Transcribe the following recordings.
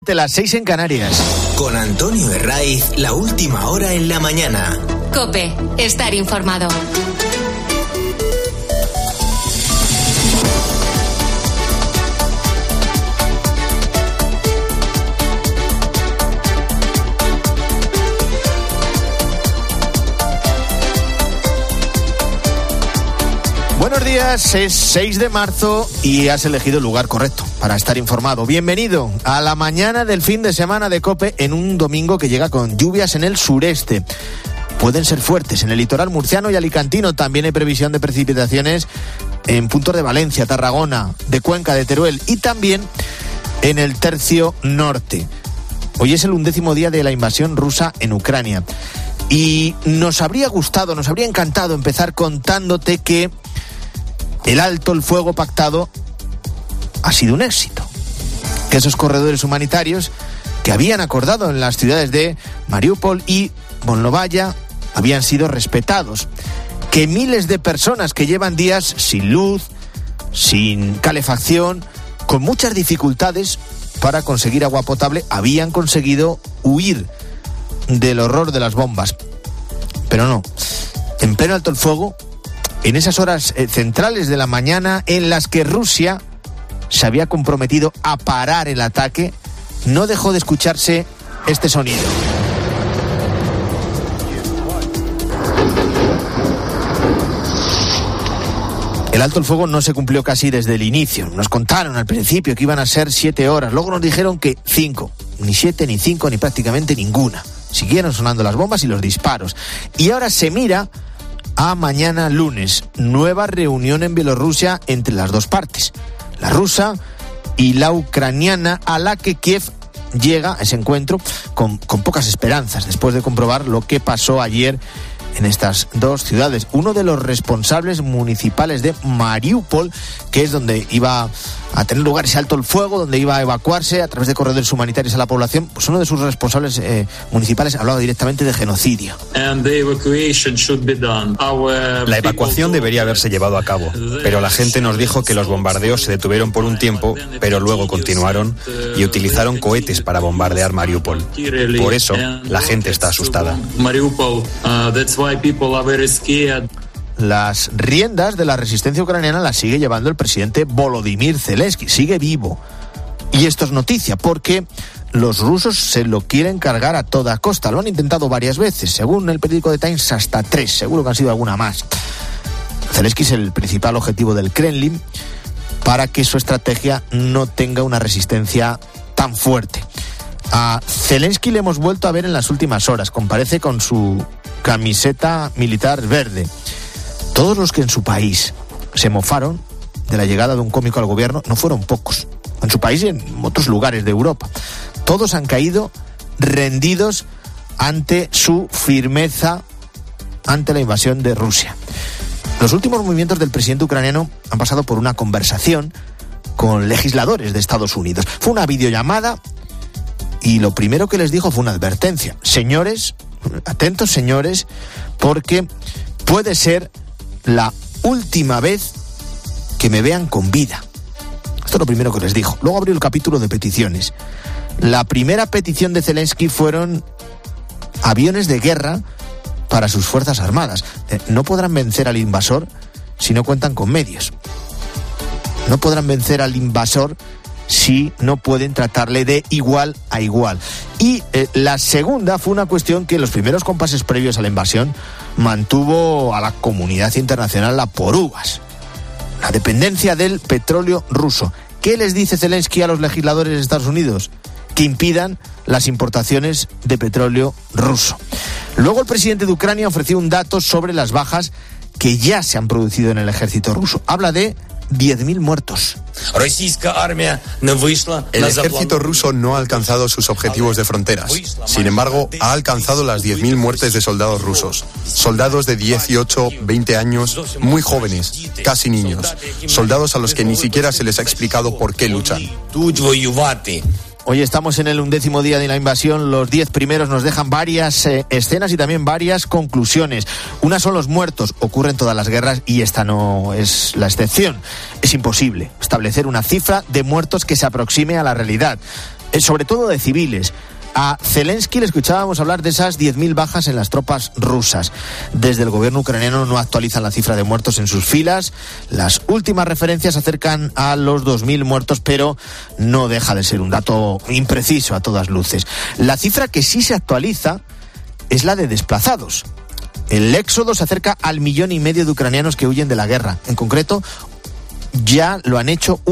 De las 6 en Canarias. Con Antonio Herraiz, la última hora en la mañana. COPE, estar informado. Buenos días, es 6 de marzo y has elegido el lugar correcto para estar informado. Bienvenido a la mañana del fin de semana de COPE en un domingo que llega con lluvias en el sureste. Pueden ser fuertes en el litoral murciano y alicantino. También hay previsión de precipitaciones en puntos de Valencia, Tarragona, de Cuenca, de Teruel y también en el tercio norte. Hoy es el 11º día de la invasión rusa en Ucrania y nos habría encantado empezar contándote que el alto el fuego pactado ha sido un éxito, que esos corredores humanitarios que habían acordado en las ciudades de Mariupol y Volnovaya habían sido respetados, que miles de personas que llevan días sin luz, sin calefacción, con muchas dificultades para conseguir agua potable, habían conseguido huir del horror de las bombas. Pero no, en pleno alto el fuego, en esas horas centrales de la mañana en las que Rusia se había comprometido a parar el ataque, no dejó de escucharse este sonido. El alto el fuego no se cumplió casi desde el inicio. Nos contaron al principio que iban a ser 7 horas, luego nos dijeron que 5, ni 7, ni 5, ni prácticamente ninguna. Siguieron sonando las bombas y los disparos. Y ahora se mira a mañana lunes, nueva reunión en Bielorrusia entre las dos partes, la rusa y la ucraniana, a la que Kiev llega a ese encuentro con pocas esperanzas, después de comprobar lo que pasó ayer en estas dos ciudades. Uno de los responsables municipales de Mariupol, que es donde iba a tener lugar ese alto el fuego, donde iba a evacuarse a través de corredores humanitarios a la población, pues uno de sus responsables municipales hablaba directamente de genocidio. La evacuación debería haberse llevado a cabo, pero la gente nos dijo que los bombardeos se detuvieron por un tiempo, pero luego continuaron y utilizaron cohetes para bombardear Mariupol. Por eso, la gente está asustada. Las riendas de la resistencia ucraniana las sigue llevando el presidente Volodymyr Zelensky, sigue vivo. Y esto es noticia, porque los rusos se lo quieren cargar a toda costa. Lo han intentado varias veces, según el periódico The Times, hasta 3, seguro que han sido alguna más. Zelensky es el principal objetivo del Kremlin para que su estrategia no tenga una resistencia tan fuerte. A Zelensky le hemos vuelto a ver en las últimas horas, comparece con su camiseta militar verde. Todos los que en su país se mofaron de la llegada de un cómico al gobierno no fueron pocos, en su país y en otros lugares de Europa. Todos han caído rendidos ante su firmeza ante la invasión de Rusia. Los últimos movimientos del presidente ucraniano han pasado por una conversación con legisladores de Estados Unidos. Fue una videollamada y lo primero que les dijo fue una advertencia. Señores, atentos señores, porque puede ser la última vez que me vean con vida. Esto es lo primero que les dijo. Luego abrió el capítulo de peticiones. La primera petición de Zelensky fueron aviones de guerra para sus fuerzas armadas. No podrán vencer al invasor si no cuentan con medios. No podrán vencer al invasor si no pueden tratarle de igual a igual. Y la segunda fue una cuestión que en los primeros compases previos a la invasión mantuvo a la comunidad internacional a por uvas: la dependencia del petróleo ruso. ¿Qué les dice Zelensky a los legisladores de Estados Unidos? Que impidan las importaciones de petróleo ruso. Luego el presidente de Ucrania ofreció un dato sobre las bajas que ya se han producido en el ejército ruso. Habla de 10.000 muertos. El ejército ruso no ha alcanzado sus objetivos de fronteras. Sin embargo, ha alcanzado las 10.000 muertes de soldados rusos. Soldados de 18, 20 años, muy jóvenes, casi niños. Soldados a los que ni siquiera se les ha explicado por qué luchan. Hoy estamos en el 11º día de la invasión. Los 10 primeros nos dejan varias escenas y también varias conclusiones. Una son los muertos. Ocurre en todas las guerras y esta no es la excepción. Es imposible establecer una cifra de muertos que se aproxime a la realidad. sobre todo de civiles. A Zelensky le escuchábamos hablar de esas 10.000 bajas en las tropas rusas. Desde el gobierno ucraniano no actualizan la cifra de muertos en sus filas. Las últimas referencias acercan a los 2.000 muertos, pero no deja de ser un dato impreciso a todas luces. La cifra que sí se actualiza es la de desplazados. El éxodo se acerca al 1,5 millones de ucranianos que huyen de la guerra. En concreto, ya lo han hecho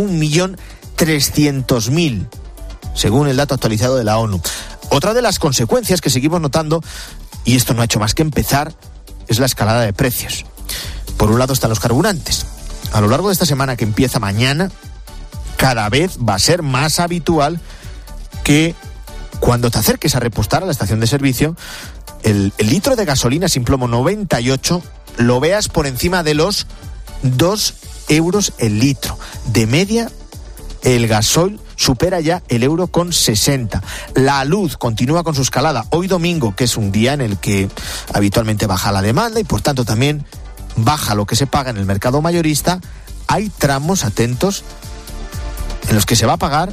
1.300.000, según el dato actualizado de la ONU. Otra de las consecuencias que seguimos notando, y esto no ha hecho más que empezar, es la escalada de precios. Por un lado están los carburantes. A lo largo de esta semana que empieza mañana, cada vez va a ser más habitual que cuando te acerques a repostar a la estación de servicio, el litro de gasolina sin plomo 98 lo veas por encima de los 2 euros el litro. De media, el gasoil supera ya el €1,60. La luz continúa con su escalada. Hoy domingo, que es un día en el que habitualmente baja la demanda y por tanto también baja lo que se paga en el mercado mayorista, hay tramos, atentos, en los que se va a pagar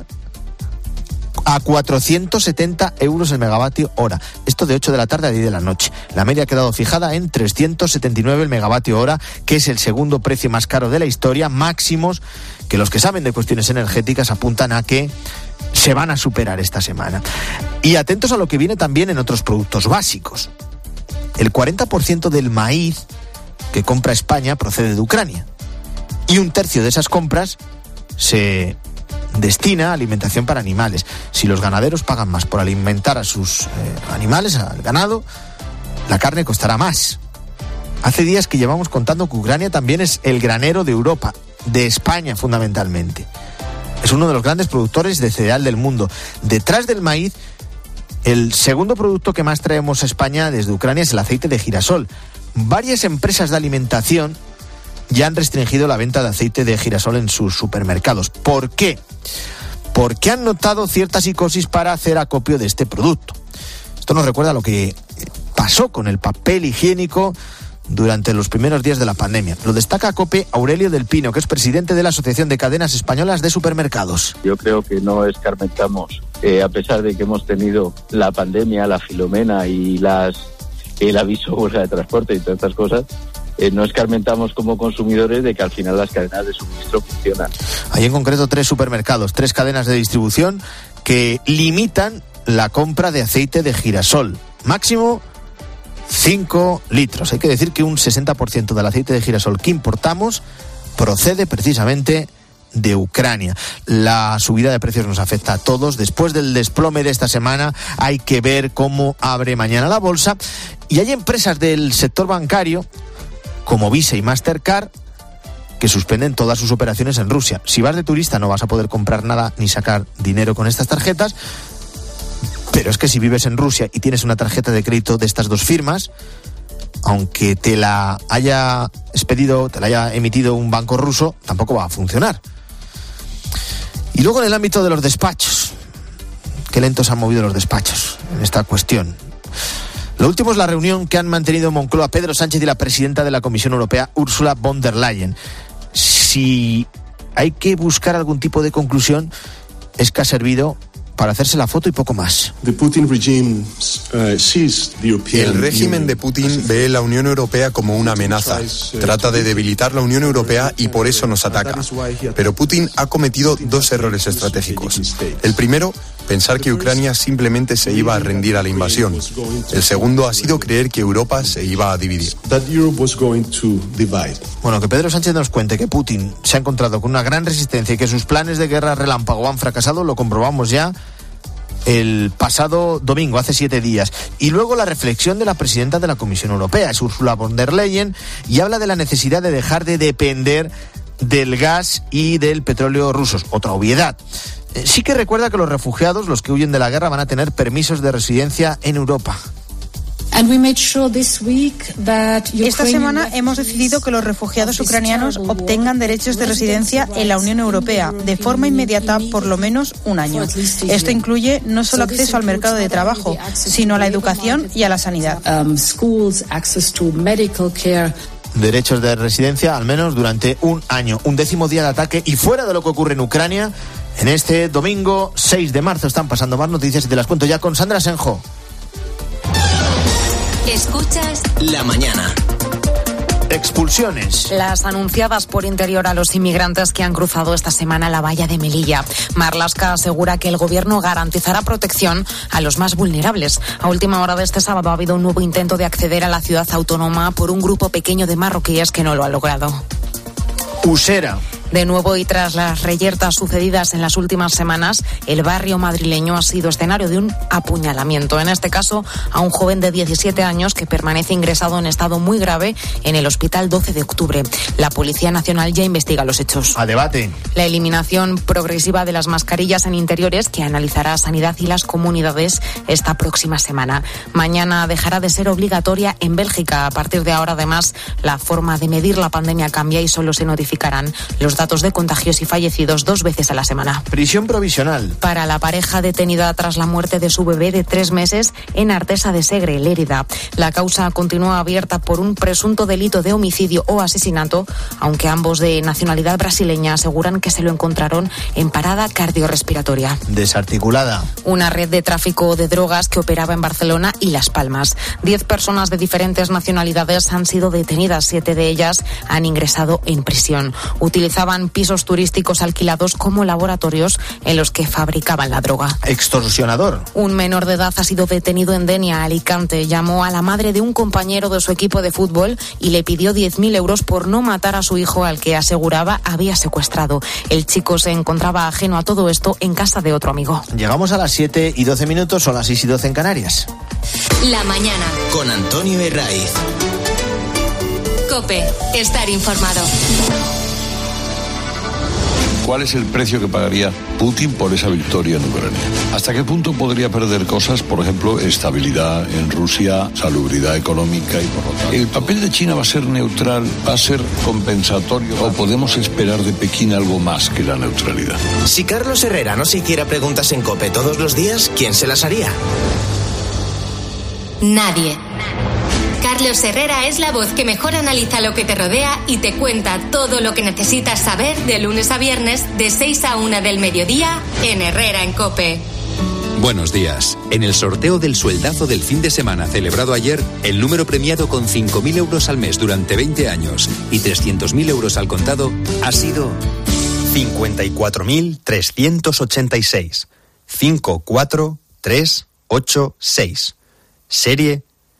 a 470 euros el megavatio hora. Esto de 8 de la tarde a 10 de la noche. La media ha quedado fijada en 379 el megavatio hora, que es el segundo precio más caro de la historia, máximos que los que saben de cuestiones energéticas apuntan a que se van a superar esta semana. Y atentos a lo que viene también en otros productos básicos. El 40% del maíz que compra España procede de Ucrania. Y 1/3 de esas compras se destina a alimentación para animales. Si los ganaderos pagan más por alimentar a sus animales, al ganado, la carne costará más. Hace días que llevamos contando que Ucrania también es el granero de Europa, de España fundamentalmente. Es uno de los grandes productores de cereal del mundo. Detrás del maíz, el segundo producto que más traemos a España desde Ucrania es el aceite de girasol. Varias empresas de alimentación ya han restringido la venta de aceite de girasol en sus supermercados. ¿Por qué? Porque han notado cierta psicosis para hacer acopio de este producto. Esto nos recuerda a lo que pasó con el papel higiénico durante los primeros días de la pandemia. Lo destaca a COPE Aurelio del Pino, que es presidente de la Asociación de Cadenas Españolas de Supermercados. Yo creo que no escarmentamos, a pesar de que hemos tenido la pandemia, la Filomena y el aviso huelga de transporte y todas estas cosas, no escarmentamos como consumidores de que al final las cadenas de suministro funcionan. Hay en concreto 3 supermercados, 3 cadenas de distribución que limitan la compra de aceite de girasol. Máximo 5 litros. Hay que decir que un 60% del aceite de girasol que importamos procede precisamente de Ucrania. La subida de precios nos afecta a todos. Después del desplome de esta semana hay que ver cómo abre mañana la bolsa. Y hay empresas del sector bancario como Visa y Mastercard que suspenden todas sus operaciones en Rusia. Si vas de turista no vas a poder comprar nada ni sacar dinero con estas tarjetas, pero es que si vives en Rusia y tienes una tarjeta de crédito de estas 2 firmas, aunque te la haya expedido, te la haya emitido un banco ruso, tampoco va a funcionar. Y luego en el ámbito de los despachos, qué lentos han movido los despachos en esta cuestión. Lo último es la reunión que han mantenido en Moncloa Pedro Sánchez y la presidenta de la Comisión Europea, Ursula von der Leyen. Si hay que buscar algún tipo de conclusión, es que ha servido para hacerse la foto y poco más. El régimen de Putin ve la Unión Europea como una amenaza. Trata de debilitar la Unión Europea y por eso nos ataca. Pero Putin ha cometido 2 errores estratégicos. El primero, pensar que Ucrania simplemente se iba a rendir a la invasión. El segundo ha sido creer que Europa se iba a dividir. Bueno, que Pedro Sánchez nos cuente que Putin se ha encontrado con una gran resistencia y que sus planes de guerra relámpago han fracasado, lo comprobamos ya el pasado domingo, hace 7 días. Y luego la reflexión de la presidenta de la Comisión Europea, es Ursula von der Leyen, y habla de la necesidad de dejar de depender del gas y del petróleo rusos. Otra obviedad. Sí que recuerda que los refugiados, los que huyen de la guerra, van a tener permisos de residencia en Europa. Esta semana hemos decidido que los refugiados ucranianos obtengan derechos de residencia en la Unión Europea de forma inmediata por lo menos 1 año. Esto incluye no solo acceso al mercado de trabajo, sino a la educación y a la sanidad. Derechos de residencia al menos durante 1 año. 11º día de ataque y fuera de lo que ocurre en Ucrania, En este domingo 6 de marzo están pasando más noticias y te las cuento ya con Sandra Senjo. Escuchas La mañana. Expulsiones. Las anunciadas por Interior a los inmigrantes que han cruzado esta semana la valla de Melilla. Marlaska asegura que el gobierno garantizará protección a los más vulnerables. A última hora de este sábado ha habido un nuevo intento de acceder a la ciudad autónoma por un grupo pequeño de marroquíes que no lo ha logrado. Usera. De nuevo, y tras las reyertas sucedidas en las últimas semanas, el barrio madrileño ha sido escenario de un apuñalamiento. En este caso, a un joven de 17 años que permanece ingresado en estado muy grave en el Hospital 12 de Octubre. La Policía Nacional ya investiga los hechos. A debate. La eliminación progresiva de las mascarillas en interiores que analizará Sanidad y las comunidades esta próxima semana. Mañana dejará de ser obligatoria en Bélgica. A partir de ahora, además, la forma de medir la pandemia cambia y solo se notificarán los datos de contagios y fallecidos 2 veces a la semana. Prisión provisional. Para la pareja detenida tras la muerte de su bebé de 3 meses en Artesa de Segre, Lérida. La causa continúa abierta por un presunto delito de homicidio o asesinato, aunque ambos de nacionalidad brasileña aseguran que se lo encontraron en parada cardiorrespiratoria. Desarticulada. Una red de tráfico de drogas que operaba en Barcelona y Las Palmas. 10 personas de diferentes nacionalidades han sido detenidas, 7 de ellas han ingresado en prisión. Utilizaban pisos turísticos alquilados como laboratorios en los que fabricaban la droga. Extorsionador. Un menor de edad ha sido detenido en Denia, Alicante. Llamó a la madre de un compañero de su equipo de fútbol y le pidió 10.000 euros por no matar a su hijo, al que aseguraba había secuestrado. El chico se encontraba ajeno a todo esto en casa de otro amigo. Llegamos a las 7:12, son las 6:12 en Canarias. La mañana. Con Antonio Herraiz. COPE. Estar informado. ¿Cuál es el precio que pagaría Putin por esa victoria en Ucrania? ¿Hasta qué punto podría perder cosas, por ejemplo, estabilidad en Rusia, salubridad económica y por lo tanto? ¿El papel de China va a ser neutral, va a ser compensatorio o podemos esperar de Pekín algo más que la neutralidad? Si Carlos Herrera no se hiciera preguntas en COPE todos los días, ¿quién se las haría? Nadie. Carlos Herrera es la voz que mejor analiza lo que te rodea y te cuenta todo lo que necesitas saber de lunes a viernes de 6 a 1 del mediodía en Herrera en COPE. Buenos días. En el sorteo del sueldazo del fin de semana celebrado ayer, el número premiado con 5.000 euros al mes durante 20 años y 300.000 euros al contado ha sido 54.386. 54386. Serie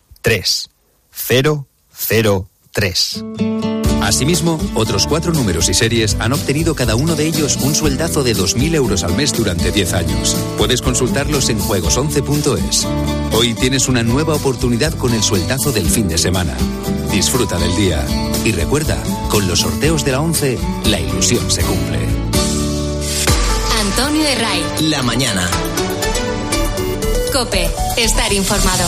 3003. Asimismo, otros 4 números y series han obtenido cada uno de ellos un sueldazo de 2.000 euros al mes durante 10 años. Puedes consultarlos en juegos11.es. Hoy tienes una nueva oportunidad con el sueldazo del fin de semana. Disfruta del día. Y recuerda, con los sorteos de la 11, la ilusión se cumple. Antonio Herraiz. La mañana. COPE. Estar informado.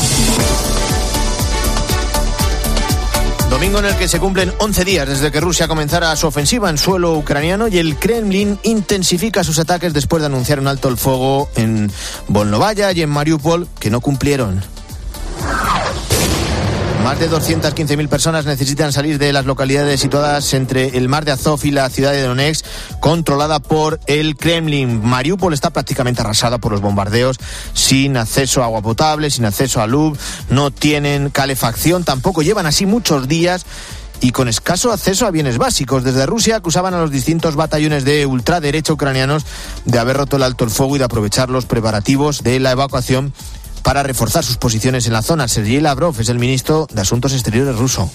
Domingo en el que se cumplen 11 días desde que Rusia comenzara su ofensiva en suelo ucraniano y el Kremlin intensifica sus ataques después de anunciar un alto el fuego en Volnovaya y en Mariupol que no cumplieron. Más de 215.000 personas necesitan salir de las localidades situadas entre el mar de Azov y la ciudad de Donetsk, controlada por el Kremlin. Mariupol está prácticamente arrasada por los bombardeos, sin acceso a agua potable, sin acceso a luz, no tienen calefacción, tampoco llevan así muchos días y con escaso acceso a bienes básicos. Desde Rusia acusaban a los distintos batallones de ultraderecha ucranianos de haber roto el alto el fuego y de aprovechar los preparativos de la evacuación para reforzar sus posiciones en la zona. Sergei Lavrov es el ministro de Asuntos Exteriores ruso.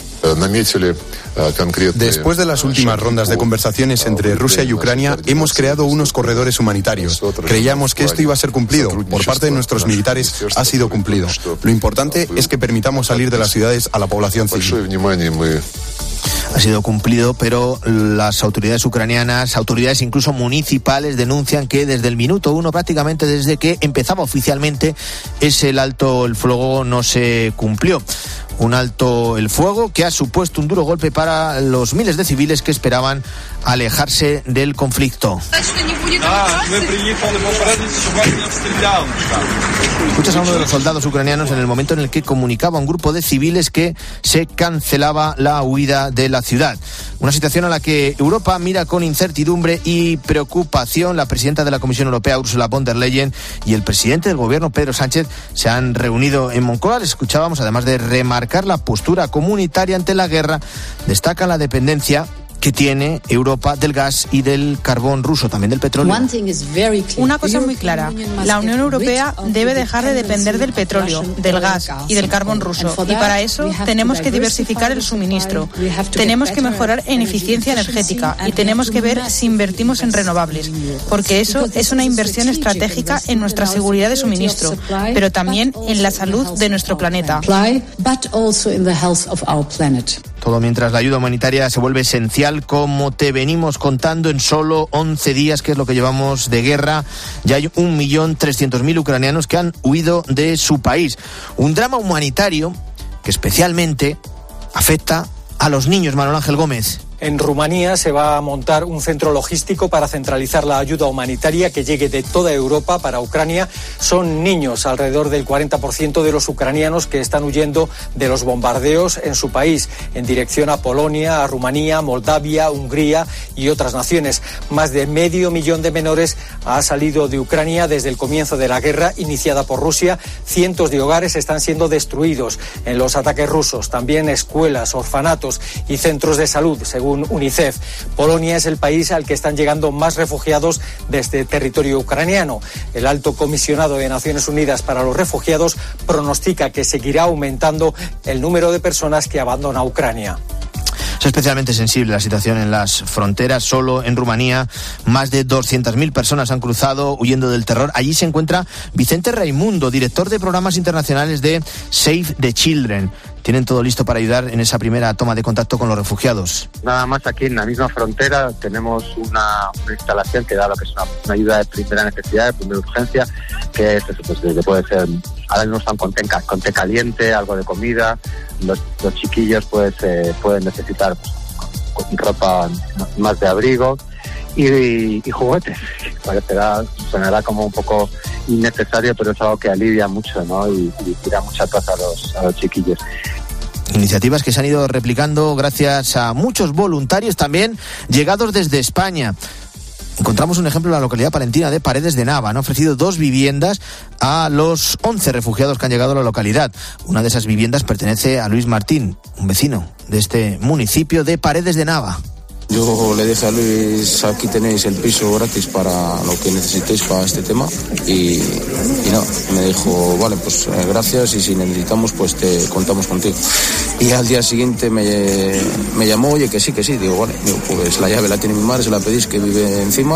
Después de las últimas rondas de conversaciones entre Rusia y Ucrania, hemos creado unos corredores humanitarios. Creíamos que esto iba a ser cumplido. Por parte de nuestros militares ha sido cumplido. Lo importante es que permitamos salir de las ciudades a la población civil. Ha sido cumplido, pero las autoridades ucranianas, autoridades incluso municipales, denuncian que desde el minuto 1, prácticamente desde que empezaba oficialmente el alto el fuego, no se cumplió. Un alto el fuego que ha supuesto un duro golpe para los miles de civiles que esperaban alejarse del conflicto. Escuchas a uno de los soldados ucranianos en el momento en el que comunicaba a un grupo de civiles que se cancelaba la huida de la ciudad. Una situación a la que Europa mira con incertidumbre y preocupación. La presidenta de la Comisión Europea, Ursula von der Leyen, y el presidente del gobierno, Pedro Sánchez, se han reunido en Moncloa. Les escuchábamos, además de remarcar la postura comunitaria ante la guerra, destacan la dependencia que tiene Europa del gas y del carbón ruso, también del petróleo. Una cosa muy clara, la Unión Europea debe dejar de depender del petróleo, del gas y del carbón ruso, y para eso tenemos que diversificar el suministro, tenemos que mejorar en eficiencia energética y tenemos que ver si invertimos en renovables, porque eso es una inversión estratégica en nuestra seguridad de suministro, pero también en la salud de nuestro planeta. Todo mientras la ayuda humanitaria se vuelve esencial, como te venimos contando. En solo 11 días, que es lo que llevamos de guerra, ya hay 1.300.000 ucranianos que han huido de su país. Un drama humanitario que especialmente afecta a los niños. Manuel Ángel Gómez. En Rumanía se va a montar un centro logístico para centralizar la ayuda humanitaria que llegue de toda Europa para Ucrania. Son niños, alrededor del 40% de los ucranianos que están huyendo de los bombardeos en su país, en dirección a Polonia, a Rumanía, Moldavia, Hungría y otras naciones. Más de 500.000 de menores ha salido de Ucrania desde el comienzo de la guerra iniciada por Rusia. Cientos de hogares están siendo destruidos en los ataques rusos. También escuelas, orfanatos y centros de salud, según UNICEF. Polonia es el país al que están llegando más refugiados desde territorio ucraniano. El alto comisionado de Naciones Unidas para los Refugiados pronostica que seguirá aumentando el número de personas que abandona Ucrania. Es especialmente sensible la situación en las fronteras. Solo en Rumanía más de 200.000 personas han cruzado huyendo del terror. Allí se encuentra Vicente Raimundo, director de programas internacionales de Save the Children. Tienen todo listo para ayudar en esa primera toma de contacto con los refugiados. Nada más aquí en la misma frontera tenemos una instalación que da lo que es una ayuda de primera necesidad, de primera urgencia, que es, pues, puede ser, ahora mismo están con té caliente, algo de comida, los chiquillos pues pueden necesitar ropa más de abrigo y juguetes. Sonará como un poco innecesario, pero es algo que alivia mucho, ¿no? Y tira mucha paz a los chiquillos. Iniciativas que se han ido replicando gracias a muchos voluntarios también llegados desde España. Encontramos un ejemplo en la localidad palentina de Paredes de Nava. Han ofrecido 2 viviendas a los 11 refugiados que han llegado a la localidad. Una de esas viviendas pertenece a Luis Martín, un vecino de este municipio de Paredes de Nava. Yo le dije a Luis, aquí tenéis el piso gratis para lo que necesitéis para este tema y nada, me dijo, vale, pues gracias y si necesitamos pues te contamos contigo. Y al día siguiente me llamó, oye, que sí, digo, vale, digo, pues la llave la tiene mi madre, se la pedís, que vive encima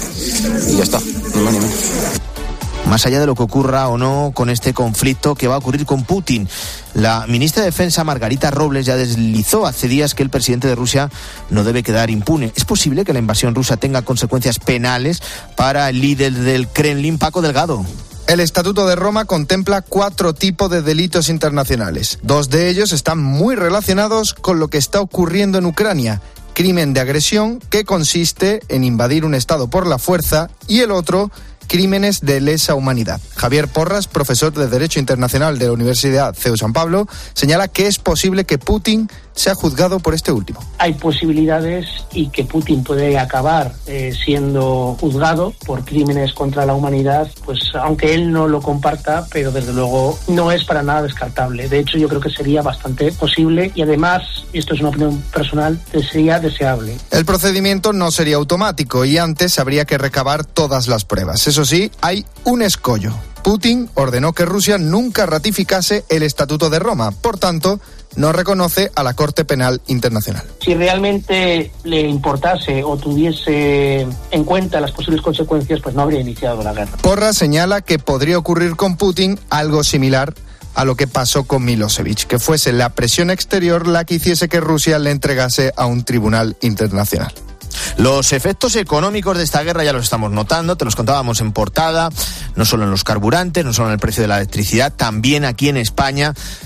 y ya está, ni más ni menos. Más allá de lo que ocurra o no con este conflicto que va a ocurrir con Putin, la ministra de Defensa, Margarita Robles, ya deslizó hace días que el presidente de Rusia no debe quedar impune. ¿Es posible que la invasión rusa tenga consecuencias penales para el líder del Kremlin, Paco Delgado? El Estatuto de Roma contempla 4 tipos de delitos internacionales. 2 de ellos están muy relacionados con lo que está ocurriendo en Ucrania. Crimen de agresión, que consiste en invadir un estado por la fuerza, y el otro, crímenes de lesa humanidad. Javier Porras, profesor de Derecho Internacional de la Universidad CEU San Pablo, señala que es posible que Putin sea juzgado por este último. Hay posibilidades y que Putin puede acabar siendo juzgado por crímenes contra la humanidad, pues aunque él no lo comparta, pero desde luego no es para nada descartable. De hecho, yo creo que sería bastante posible y además, y esto es una opinión personal, sería deseable. El procedimiento no sería automático y antes habría que recabar todas las pruebas. Eso sí, hay un escollo. Putin ordenó que Rusia nunca ratificase el Estatuto de Roma. Por tanto, no reconoce a la Corte Penal Internacional. Si realmente le importase o tuviese en cuenta las posibles consecuencias, pues no habría iniciado la guerra. Porras señala que podría ocurrir con Putin algo similar a lo que pasó con Milosevic, que fuese la presión exterior la que hiciese que Rusia le entregase a un tribunal internacional. Los efectos económicos de esta guerra ya los estamos notando, te los contábamos en portada, no solo en los carburantes, no solo en el precio de la electricidad, también aquí en España.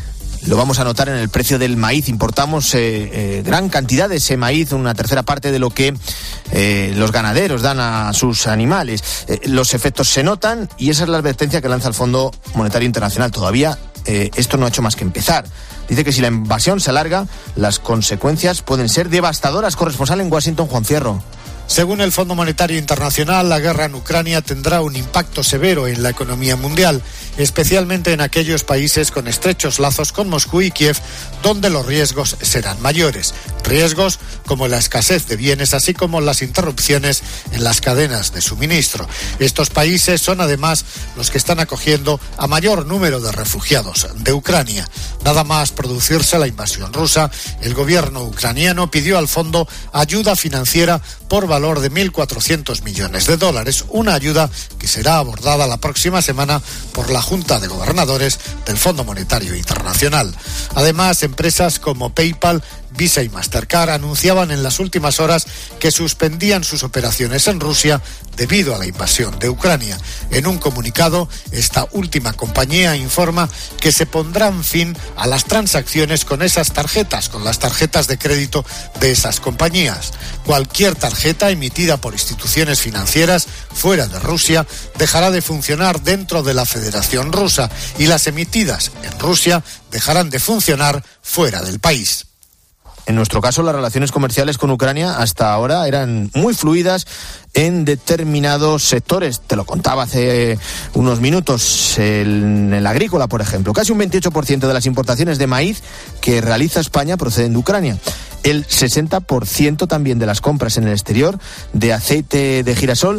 Lo vamos a notar en el precio del maíz. Importamos gran cantidad de ese maíz, una tercera parte de lo que los ganaderos dan a sus animales. Los efectos se notan y esa es la advertencia que lanza el Fondo Monetario Internacional. Todavía esto no ha hecho más que empezar. Dice que si la invasión se alarga, las consecuencias pueden ser devastadoras. Corresponsal en Washington, Juan Fierro. Según el Fondo Monetario Internacional, la guerra en Ucrania tendrá un impacto severo en la economía mundial, especialmente en aquellos países con estrechos lazos con Moscú y Kiev, donde los riesgos serán mayores. Riesgos como la escasez de bienes, así como las interrupciones en las cadenas de suministro. Estos países son además los que están acogiendo a mayor número de refugiados de Ucrania. Nada más producirse la invasión rusa, el gobierno ucraniano pidió al fondo ayuda financiera por valor de $1.400 millones, una ayuda que será abordada la próxima semana por la Junta de Gobernadores del Fondo Monetario Internacional. Además, empresas como PayPal, Visa y Mastercard anunciaban en las últimas horas que suspendían sus operaciones en Rusia debido a la invasión de Ucrania. En un comunicado, esta última compañía informa que se pondrán fin a las transacciones con esas tarjetas, con las tarjetas de crédito de esas compañías. Cualquier tarjeta emitida por instituciones financieras fuera de Rusia dejará de funcionar dentro de la Federación Rusa y las emitidas en Rusia dejarán de funcionar fuera del país. En nuestro caso, las relaciones comerciales con Ucrania hasta ahora eran muy fluidas en determinados sectores. Te lo contaba hace unos minutos, en el agrícola, por ejemplo. Casi un 28% de las importaciones de maíz que realiza España proceden de Ucrania. El 60% también de las compras en el exterior de aceite de girasol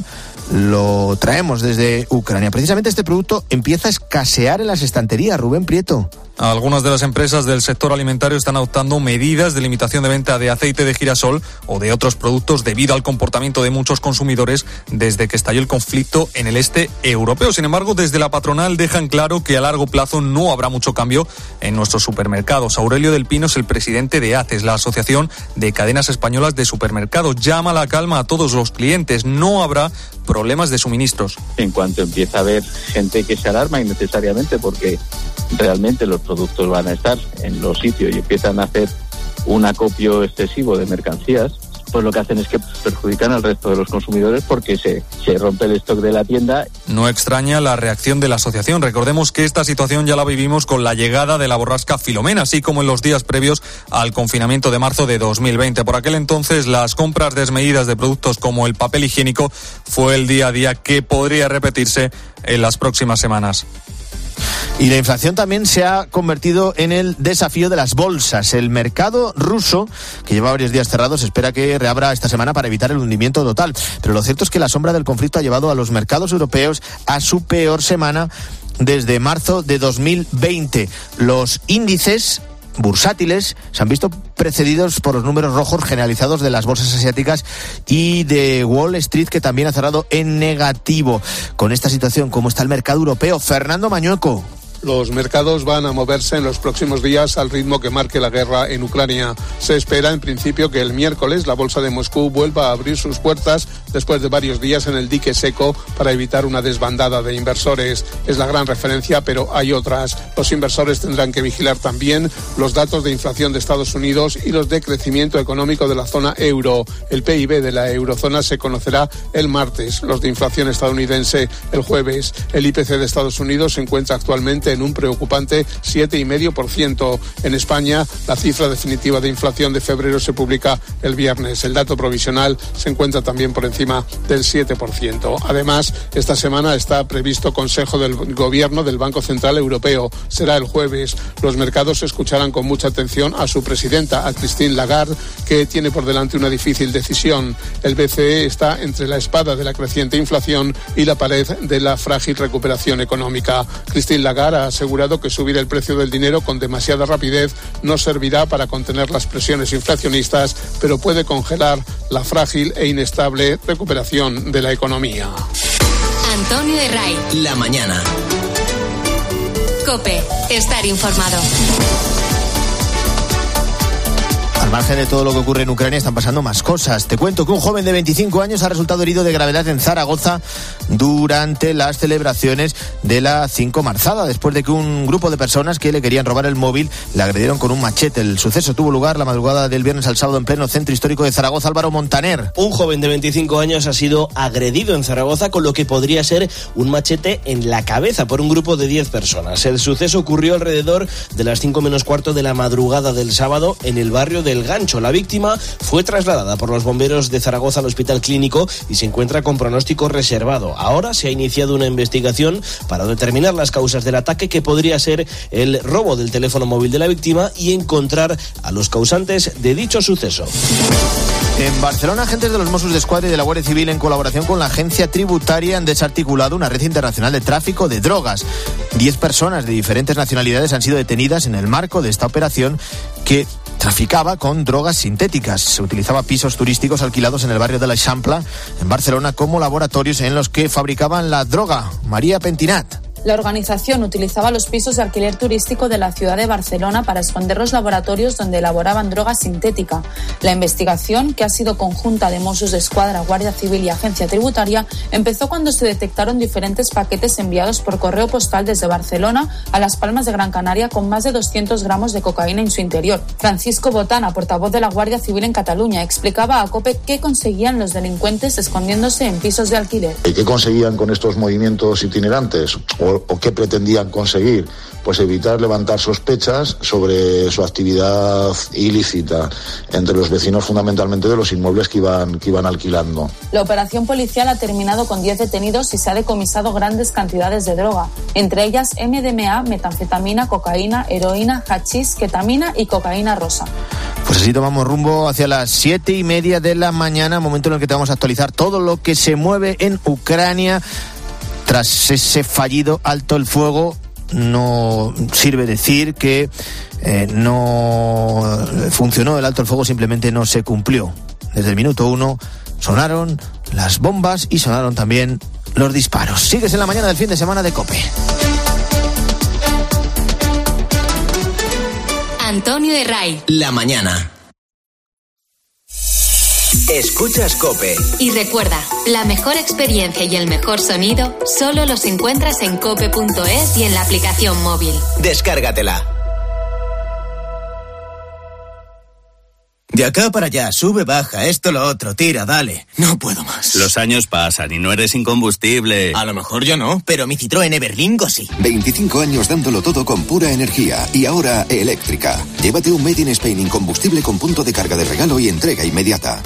lo traemos desde Ucrania. Precisamente este producto empieza a escasear en las estanterías. Rubén Prieto. Algunas de las empresas del sector alimentario están adoptando medidas de limitación de venta de aceite de girasol o de otros productos debido al comportamiento de muchos consumidores desde que estalló el conflicto en el este europeo. Sin embargo, desde la patronal dejan claro que a largo plazo no habrá mucho cambio en nuestros supermercados. Aurelio del Pino es el presidente de ACES, la Asociación de Cadenas Españolas de Supermercados. Llama a la calma a todos los clientes. No habrá problemas de suministros. En cuanto empieza a haber gente que se alarma innecesariamente porque realmente los productos van a estar en los sitios y empiezan a hacer un acopio excesivo de mercancías, pues lo que hacen es que perjudican al resto de los consumidores porque se rompe el stock de la tienda. No extraña la reacción de la asociación. Recordemos que esta situación ya la vivimos con la llegada de la borrasca Filomena, así como en los días previos al confinamiento de marzo de 2020. Por aquel entonces, las compras desmedidas de productos como el papel higiénico fue el día a día que podría repetirse en las próximas semanas. Y la inflación también se ha convertido en el desafío de las bolsas. El mercado ruso, que lleva varios días cerrados, espera que reabra esta semana para evitar el hundimiento total. Pero lo cierto es que la sombra del conflicto ha llevado a los mercados europeos a su peor semana desde marzo de 2020. Los índices bursátiles se han visto precedidos por los números rojos generalizados de las bolsas asiáticas y de Wall Street, que también ha cerrado en negativo. Con esta situación, ¿cómo está el mercado europeo? Fernando Mañueco. Los mercados van a moverse en los próximos días al ritmo que marque la guerra en Ucrania. Se espera, en principio, que el miércoles la bolsa de Moscú vuelva a abrir sus puertas después de varios días en el dique seco para evitar una desbandada de inversores. Es la gran referencia, pero hay otras. Los inversores tendrán que vigilar también los datos de inflación de Estados Unidos y los de crecimiento económico de la zona euro. El PIB de la eurozona se conocerá el martes, los de inflación estadounidense el jueves. El IPC de Estados Unidos se encuentra actualmente en un preocupante 7,5%. En España, la cifra definitiva de inflación de febrero se publica el viernes. El dato provisional se encuentra también por encima del 7%. Además, esta semana está previsto Consejo del Gobierno del Banco Central Europeo. Será el jueves. Los mercados escucharán con mucha atención a su presidenta, a Christine Lagarde, que tiene por delante una difícil decisión. El BCE está entre la espada de la creciente inflación y la pared de la frágil recuperación económica. Christine Lagarde ha asegurado que subir el precio del dinero con demasiada rapidez no servirá para contener las presiones inflacionistas, pero puede congelar la frágil e inestable recuperación de la economía. Antonio Herray. La mañana. COPE. Estar informado. Al margen de todo lo que ocurre en Ucrania, están pasando más cosas. Te cuento que un joven de 25 años ha resultado herido de gravedad en Zaragoza durante las celebraciones de la 5 Marzada, después de que un grupo de personas que le querían robar el móvil le agredieron con un machete. El suceso tuvo lugar la madrugada del viernes al sábado en pleno centro histórico de Zaragoza. Álvaro Montaner. Un joven de 25 años ha sido agredido en Zaragoza con lo que podría ser un machete en la cabeza por un grupo de 10 personas. El suceso ocurrió alrededor de las 5 menos cuarto de la madrugada del sábado en el barrio del Gancho. La víctima fue trasladada por los bomberos de Zaragoza al hospital clínico y se encuentra con pronóstico reservado. Ahora se ha iniciado una investigación para determinar las causas del ataque, que podría ser el robo del teléfono móvil de la víctima, y encontrar a los causantes de dicho suceso. En Barcelona, agentes de los Mossos d'Esquadra y de la Guardia Civil, en colaboración con la agencia tributaria, han desarticulado una red internacional de tráfico de drogas. 10 personas de diferentes nacionalidades han sido detenidas en el marco de esta operación, que traficaba con drogas sintéticas. Se utilizaba pisos turísticos alquilados en el barrio de l'Eixample, en Barcelona, como laboratorios en los que fabricaban la droga. María Pentinat. La organización utilizaba los pisos de alquiler turístico de la ciudad de Barcelona para esconder los laboratorios donde elaboraban droga sintética. La investigación, que ha sido conjunta de Mossos d'Esquadra, Guardia Civil y Agencia Tributaria, empezó cuando se detectaron diferentes paquetes enviados por correo postal desde Barcelona a Las Palmas de Gran Canaria con más de 200 gramos de cocaína en su interior. Francisco Botana, portavoz de la Guardia Civil en Cataluña, explicaba a COPE qué conseguían los delincuentes escondiéndose en pisos de alquiler. ¿Qué conseguían con estos movimientos itinerantes? ¿O qué pretendían conseguir? Pues evitar levantar sospechas sobre su actividad ilícita entre los vecinos, fundamentalmente de los inmuebles que iban alquilando. La operación policial ha terminado con 10 detenidos y se ha decomisado grandes cantidades de droga, entre ellas MDMA, metanfetamina, cocaína, heroína, hachís, ketamina y cocaína rosa. Pues así tomamos rumbo hacia las 7:30 de la mañana, momento en el que te vamos a actualizar todo lo que se mueve en Ucrania. Tras ese fallido alto el fuego, no sirve decir que no funcionó el alto el fuego, simplemente no se cumplió. Desde el minuto 1 sonaron las bombas y sonaron también los disparos. Sigues en la mañana del fin de semana de COPE. Antonio de Ray. La mañana. Escuchas COPE. Y recuerda, la mejor experiencia y el mejor sonido solo los encuentras en cope.es y en la aplicación móvil. Descárgatela. De acá para allá, sube, baja, esto, lo otro, tira, dale. No puedo más. Los años pasan y no eres incombustible. A lo mejor yo no, pero mi Citroën Everlingo sí. 25 años dándolo todo con pura energía y ahora eléctrica. Llévate un Made in Spain incombustible con punto de carga de regalo y entrega inmediata.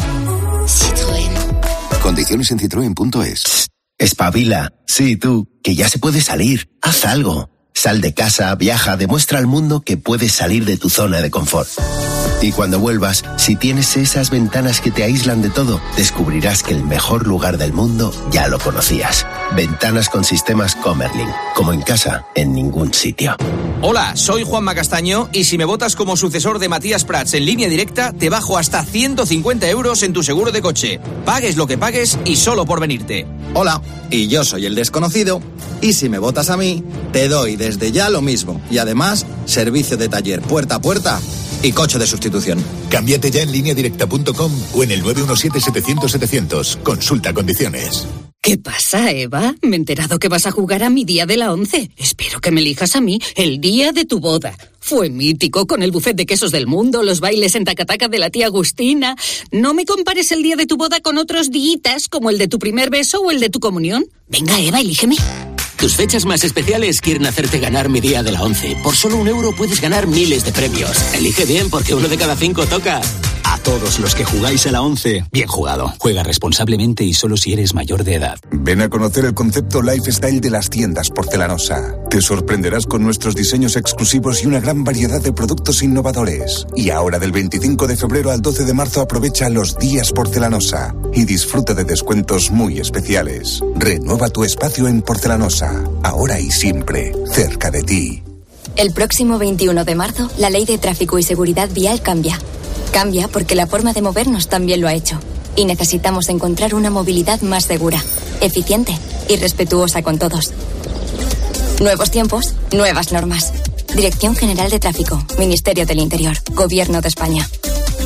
Citroën. Condiciones en citroen.es. Espabila. Sí, tú, que ya se puede salir. Haz algo. Sal de casa, viaja, demuestra al mundo que puedes salir de tu zona de confort. Y cuando vuelvas, si tienes esas ventanas que te aíslan de todo, descubrirás que el mejor lugar del mundo ya lo conocías. Ventanas con sistemas Comerlin. Como en casa, en ningún sitio. Hola, soy Juanma Castaño y si me votas como sucesor de Matías Prats en Línea Directa, te bajo hasta 150 euros en tu seguro de coche. Pagues lo que pagues y solo por venirte. Hola, y yo soy el desconocido y si me votas a mí, te doy desde ya lo mismo y además servicio de taller puerta a puerta y coche de sustitución. Cámbiate ya en lineadirecta.com o en el 917-700-700. Consulta condiciones. ¿Qué pasa, Eva? Me he enterado que vas a jugar a mi día de la 11. Espero que me elijas a mí el día de tu boda. Fue mítico, con el buffet de quesos del mundo, los bailes en tacataca de la tía Agustina. No me compares el día de tu boda con otros días, como el de tu primer beso o el de tu comunión. Venga, Eva, elígeme. Tus fechas más especiales quieren hacerte ganar mi día de la 11. Por solo €1 puedes ganar miles de premios. Elige bien, porque 1 de cada 5 toca. A todos los que jugáis a la 11, bien jugado. Juega responsablemente y solo si eres mayor de edad. Ven a conocer el concepto Lifestyle de las tiendas Porcelanosa. Te sorprenderás con nuestros diseños exclusivos y una gran variedad de productos innovadores. Y ahora del 25 de febrero al 12 de marzo aprovecha los días Porcelanosa y disfruta de descuentos muy especiales. Renueva tu espacio en Porcelanosa, ahora y siempre, cerca de ti. El próximo 21 de marzo, la Ley de Tráfico y Seguridad Vial cambia. Cambia porque la forma de movernos también lo ha hecho. Y necesitamos encontrar una movilidad más segura, eficiente y respetuosa con todos. Nuevos tiempos, nuevas normas. Dirección General de Tráfico, Ministerio del Interior, Gobierno de España.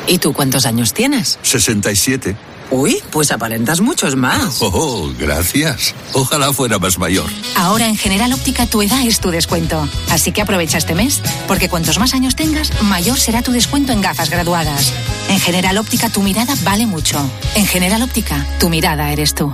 ¿Y tú cuántos años tienes? 67. Uy, pues aparentas muchos más. Oh, gracias. Ojalá fuera más mayor. Ahora en General Óptica tu edad es tu descuento. Así que aprovecha este mes, porque cuantos más años tengas, mayor será tu descuento en gafas graduadas. En General Óptica tu mirada vale mucho. En General Óptica, tu mirada eres tú.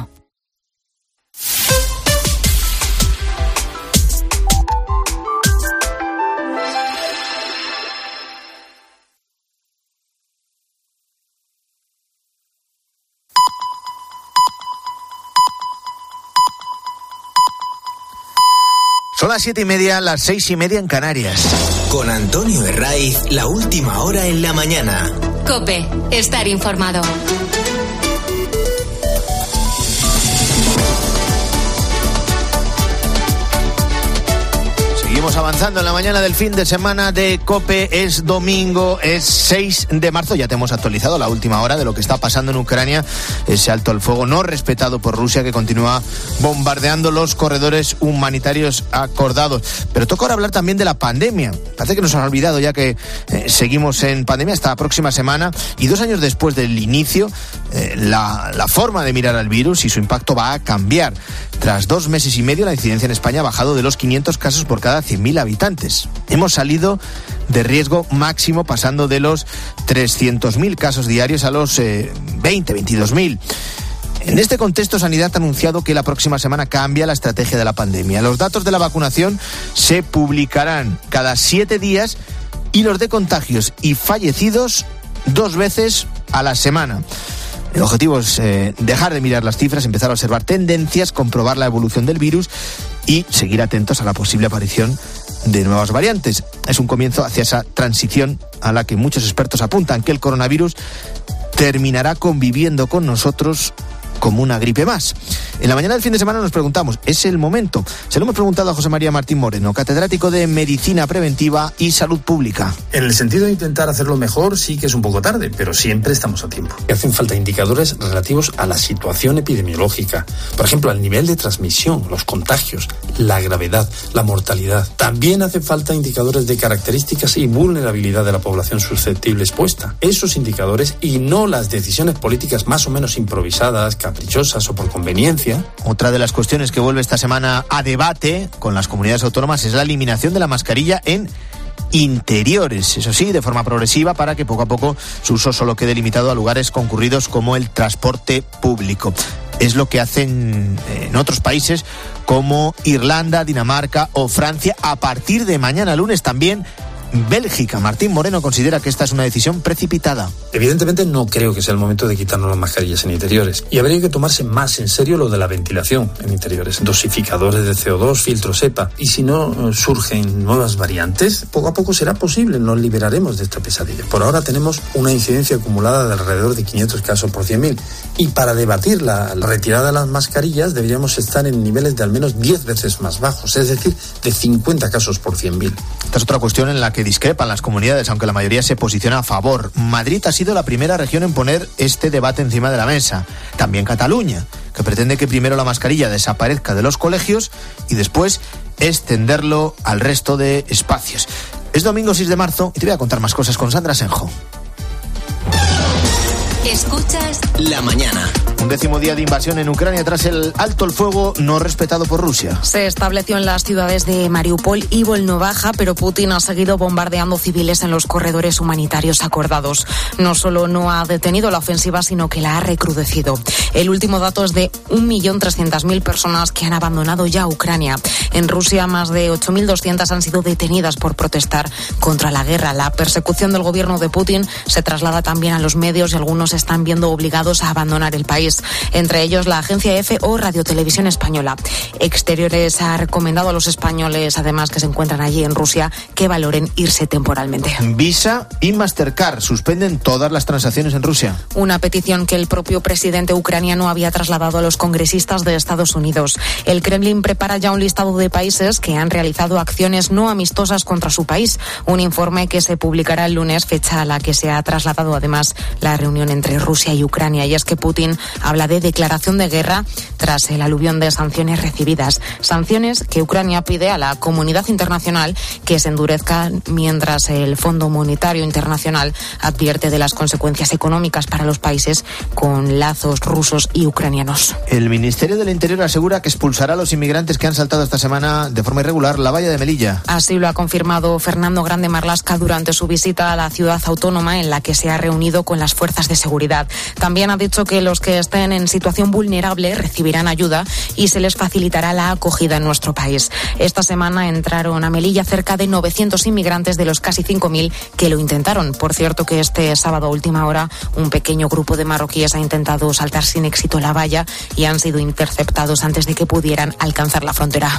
Son las 7:30, las 6:30 en Canarias. Con Antonio Herraiz, la última hora en la mañana. COPE, estar informado. Seguimos avanzando en la mañana del fin de semana de COPE. Es domingo, es 6 de marzo. Ya te hemos actualizado la última hora de lo que está pasando en Ucrania. Ese alto al fuego no respetado por Rusia, que continúa bombardeando los corredores humanitarios acordados. Pero toca ahora hablar también de la pandemia. Parece que nos han olvidado ya que seguimos en pandemia hasta la próxima semana. Y 2 años después del inicio, la forma de mirar al virus y su impacto va a cambiar. Tras 2 meses y medio, la incidencia en España ha bajado de los 500 casos por cada 100.000 habitantes. Hemos salido de riesgo máximo, pasando de los 300.000 casos diarios a los 22.000. En este contexto, Sanidad ha anunciado que la próxima semana cambia la estrategia de la pandemia. Los datos de la vacunación se publicarán cada 7 días y los de contagios y fallecidos 2 veces a la semana. El objetivo es dejar de mirar las cifras, empezar a observar tendencias, comprobar la evolución del virus y seguir atentos a la posible aparición de nuevas variantes. Es un comienzo hacia esa transición a la que muchos expertos apuntan, que el coronavirus terminará conviviendo con nosotros como una gripe más. En la mañana del fin de semana nos preguntamos, ¿es el momento? Se lo hemos preguntado a José María Martín Moreno, catedrático de Medicina Preventiva y Salud Pública. En el sentido de intentar hacerlo mejor, sí que es un poco tarde, pero siempre estamos a tiempo. Hacen falta indicadores relativos a la situación epidemiológica, por ejemplo, al nivel de transmisión, los contagios, la gravedad, la mortalidad. También hacen falta indicadores de características y vulnerabilidad de la población susceptible expuesta. Esos indicadores y no las decisiones políticas más o menos improvisadas, caprichosas o por conveniencia. Otra de las cuestiones que vuelve esta semana a debate con las comunidades autónomas es la eliminación de la mascarilla en interiores, eso sí, de forma progresiva, para que poco a poco su uso solo quede limitado a lugares concurridos como el transporte público. Es lo que hacen en otros países como Irlanda, Dinamarca o Francia. A partir de mañana lunes también Bélgica. Martín Moreno considera que esta es una decisión precipitada. Evidentemente no creo que sea el momento de quitarnos las mascarillas en interiores. Y habría que tomarse más en serio lo de la ventilación en interiores. Dosificadores de CO2, filtros EPA. Y si no surgen nuevas variantes, poco a poco será posible. Nos liberaremos de esta pesadilla. Por ahora tenemos una incidencia acumulada de alrededor de 500 casos por 100.000. Y para debatir la retirada de las mascarillas deberíamos estar en niveles de al menos 10 veces más bajos. Es decir, de 50 casos por 100.000. Esta es otra cuestión en la que discrepan las comunidades, aunque la mayoría se posiciona a favor. Madrid ha sido la primera región en poner este debate encima de la mesa. También Cataluña, que pretende que primero la mascarilla desaparezca de los colegios y después extenderlo al resto de espacios. Es domingo 6 de marzo y te voy a contar más cosas con Sandra Senjo. Escuchas La mañana. 11º día de invasión en Ucrania tras el alto el fuego no respetado por Rusia. Se estableció en las ciudades de Mariupol y Volnovaja, pero Putin ha seguido bombardeando civiles en los corredores humanitarios acordados. No solo no ha detenido la ofensiva, sino que la ha recrudecido. El último dato es de 1.300.000 personas que han abandonado ya Ucrania. En Rusia, más de 8.200 han sido detenidas por protestar contra la guerra. La persecución del gobierno de Putin se traslada también a los medios y algunos se están viendo obligados a abandonar el país. Entre ellos la agencia EFE o Radio Televisión Española. Exteriores ha recomendado a los españoles, además que se encuentran allí en Rusia, que valoren irse temporalmente. Visa y Mastercard suspenden todas las transacciones en Rusia. Una petición que el propio presidente ucraniano había trasladado a los congresistas de Estados Unidos. El Kremlin prepara ya un listado de países que han realizado acciones no amistosas contra su país. Un informe que se publicará el lunes, fecha a la que se ha trasladado además la reunión entre entre Rusia y Ucrania. Y es que Putin habla de declaración de guerra tras el aluvión de sanciones recibidas. Sanciones que Ucrania pide a la comunidad internacional que se endurezcan, mientras el Fondo Monetario Internacional advierte de las consecuencias económicas para los países con lazos rusos y ucranianos. El Ministerio del Interior asegura que expulsará a los inmigrantes que han saltado esta semana de forma irregular la valla de Melilla. Así lo ha confirmado Fernando Grande Marlaska durante su visita a la ciudad autónoma, en la que se ha reunido con las fuerzas de seguridad. También ha dicho que los que estén en situación vulnerable recibirán ayuda y se les facilitará la acogida en nuestro país. Esta semana entraron a Melilla cerca de 900 inmigrantes de los casi 5.000 que lo intentaron. Por cierto, que este sábado a última hora un pequeño grupo de marroquíes ha intentado saltar sin éxito la valla y han sido interceptados antes de que pudieran alcanzar la frontera.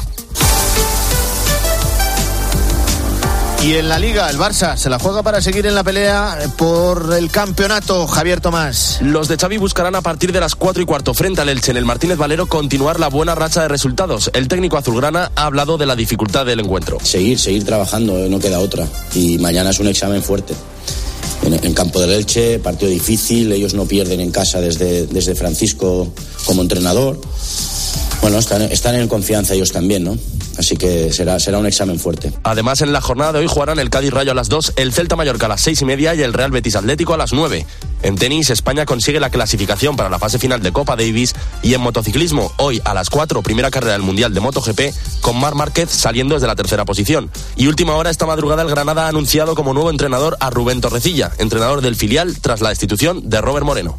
Y en la Liga, el Barça se la juega para seguir en la pelea por el campeonato. Javier Tomás. Los de Xavi buscarán a partir de las 4:15 frente al Elche en el Martínez Valero continuar la buena racha de resultados. El técnico azulgrana ha hablado de la dificultad del encuentro. Seguir trabajando, no queda otra. Y mañana es un examen fuerte. En campo del Elche, partido difícil, ellos no pierden en casa desde Francisco como entrenador. Bueno, están en confianza ellos también, ¿no? Así que será un examen fuerte. Además, en la jornada de hoy jugarán el Cádiz Rayo a las 2, el Celta Mallorca a las 6:30 y el Real Betis Atlético a las 9. En tenis, España consigue la clasificación para la fase final de Copa Davis. Y en motociclismo, hoy a las 4, primera carrera del Mundial de MotoGP, con Marc Márquez saliendo desde la tercera posición. Y última hora, esta madrugada, el Granada ha anunciado como nuevo entrenador a Rubén Torrecilla, entrenador del filial tras la destitución de Robert Moreno.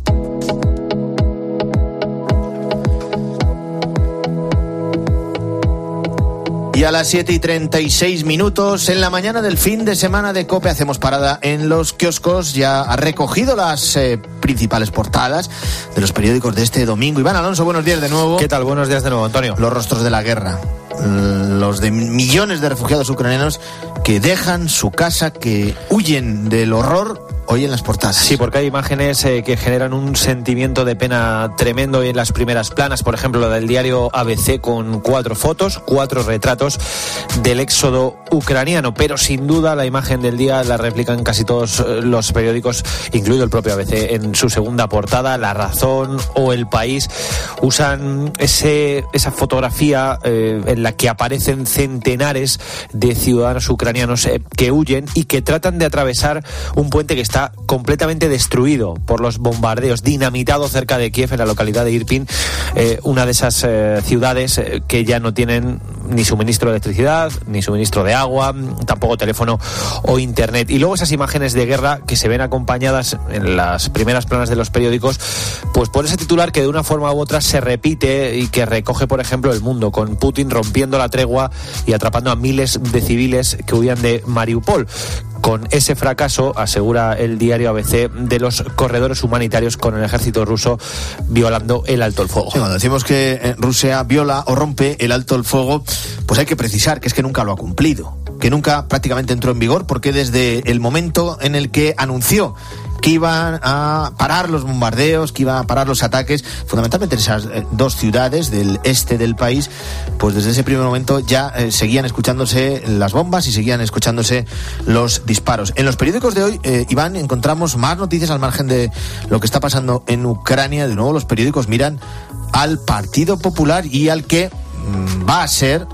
Y a las 7:36, en la mañana del fin de semana de COPE, hacemos parada en los kioscos. Ya ha recogido las principales portadas de los periódicos de este domingo. Iván Alonso, buenos días de nuevo. ¿Qué tal? Buenos días de nuevo, Antonio. Los rostros de la guerra, los de millones de refugiados ucranianos que dejan su casa, que huyen del horror, hoy en las portadas. Sí, porque hay imágenes que generan un sentimiento de pena tremendo en las primeras planas. Por ejemplo, la del diario ABC con 4 fotos, 4 retratos del éxodo ucraniano. Pero sin duda la imagen del día la replican casi todos los periódicos, incluido el propio ABC en su segunda portada. La Razón o El País usan esa fotografía en la que aparecen centenares de ciudadanos ucranianos que huyen y que tratan de atravesar un puente que está completamente destruido por los bombardeos, dinamitado cerca de Kiev, en la localidad de Irpin, una de esas ciudades que ya no tienen ni suministro de electricidad, ni suministro de agua, tampoco teléfono o internet. Y luego esas imágenes de guerra que se ven acompañadas en las primeras planas de los periódicos, pues por ese titular que de una forma u otra se repite y que recoge, por ejemplo, El Mundo, con Putin rompiendo la tregua y atrapando a miles de civiles que huían de Mariupol. Con ese fracaso, asegura el diario ABC, de los corredores humanitarios con el ejército ruso violando el alto el fuego. Sí, cuando decimos que Rusia viola o rompe el alto el fuego, pues hay que precisar que es que nunca lo ha cumplido, que nunca prácticamente entró en vigor, porque desde el momento en el que anunció que iban a parar los bombardeos, que iban a parar los ataques, fundamentalmente en esas 2 ciudades del este del país, pues desde ese primer momento ya seguían escuchándose las bombas y seguían escuchándose los disparos. En los periódicos de hoy, Iván, encontramos más noticias al margen de lo que está pasando en Ucrania. De nuevo, los periódicos miran al Partido Popular y al que va a ser,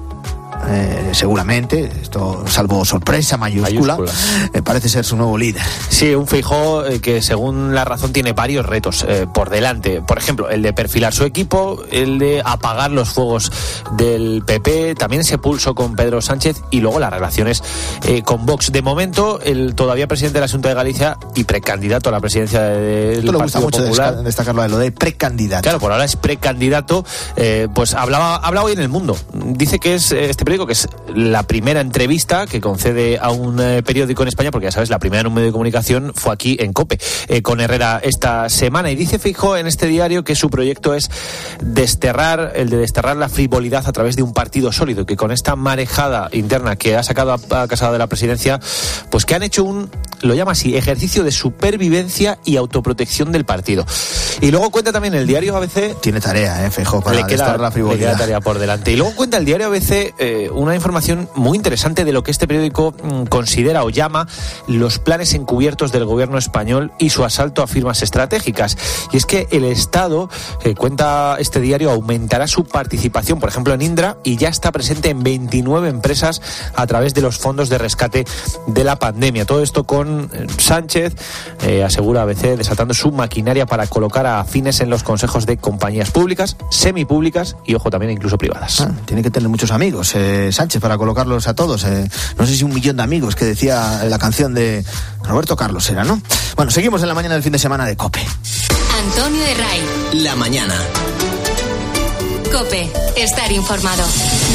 seguramente, esto salvo sorpresa mayúscula. Parece ser su nuevo líder. Sí, un Feijóo que según La Razón tiene varios retos por delante. Por ejemplo, el de perfilar su equipo, el de apagar los fuegos del PP, también ese pulso con Pedro Sánchez y luego las relaciones con Vox. De momento, el todavía presidente de la Xunta de Galicia y precandidato a la presidencia del Partido gusta mucho Popular, destacarlo de lo de precandidato. Claro, por ahora es precandidato. Pues hablaba hoy en El Mundo. Dice que es este periódico, que es la primera entrevista que concede a un periódico en España, porque ya sabes, la primera en un medio de comunicación fue aquí en COPE, con Herrera esta semana. Y dice Feijóo en este diario que su proyecto es desterrar la frivolidad a través de un partido sólido, y que con esta marejada interna que ha sacado a Casado de la presidencia, pues que han hecho un lo llama así, ejercicio de supervivencia y autoprotección del partido. Y luego cuenta también el diario ABC... Tiene tarea, Feijóo, para desterrar la frivolidad. Le queda tarea por delante. Y luego cuenta el diario ABC una información muy interesante de lo que este periódico considera o llama los planes encubiertos del gobierno español y su asalto a firmas estratégicas. Y es que el Estado, cuenta este diario, aumentará su participación, por ejemplo, en Indra, y ya está presente en 29 empresas a través de los fondos de rescate de la pandemia. Todo esto con Sánchez, asegura ABC, desatando su maquinaria para colocar a afines en los consejos de compañías públicas, semipúblicas y, ojo, también incluso privadas. Tiene que tener muchos amigos, Sánchez, para colocarlos a todos. No sé si 1 millón de amigos, que decía la canción de Roberto Carlos era, ¿no? Bueno, seguimos en la mañana del fin de semana de COPE. Antonio Herray. La mañana. COPE. Estar informado.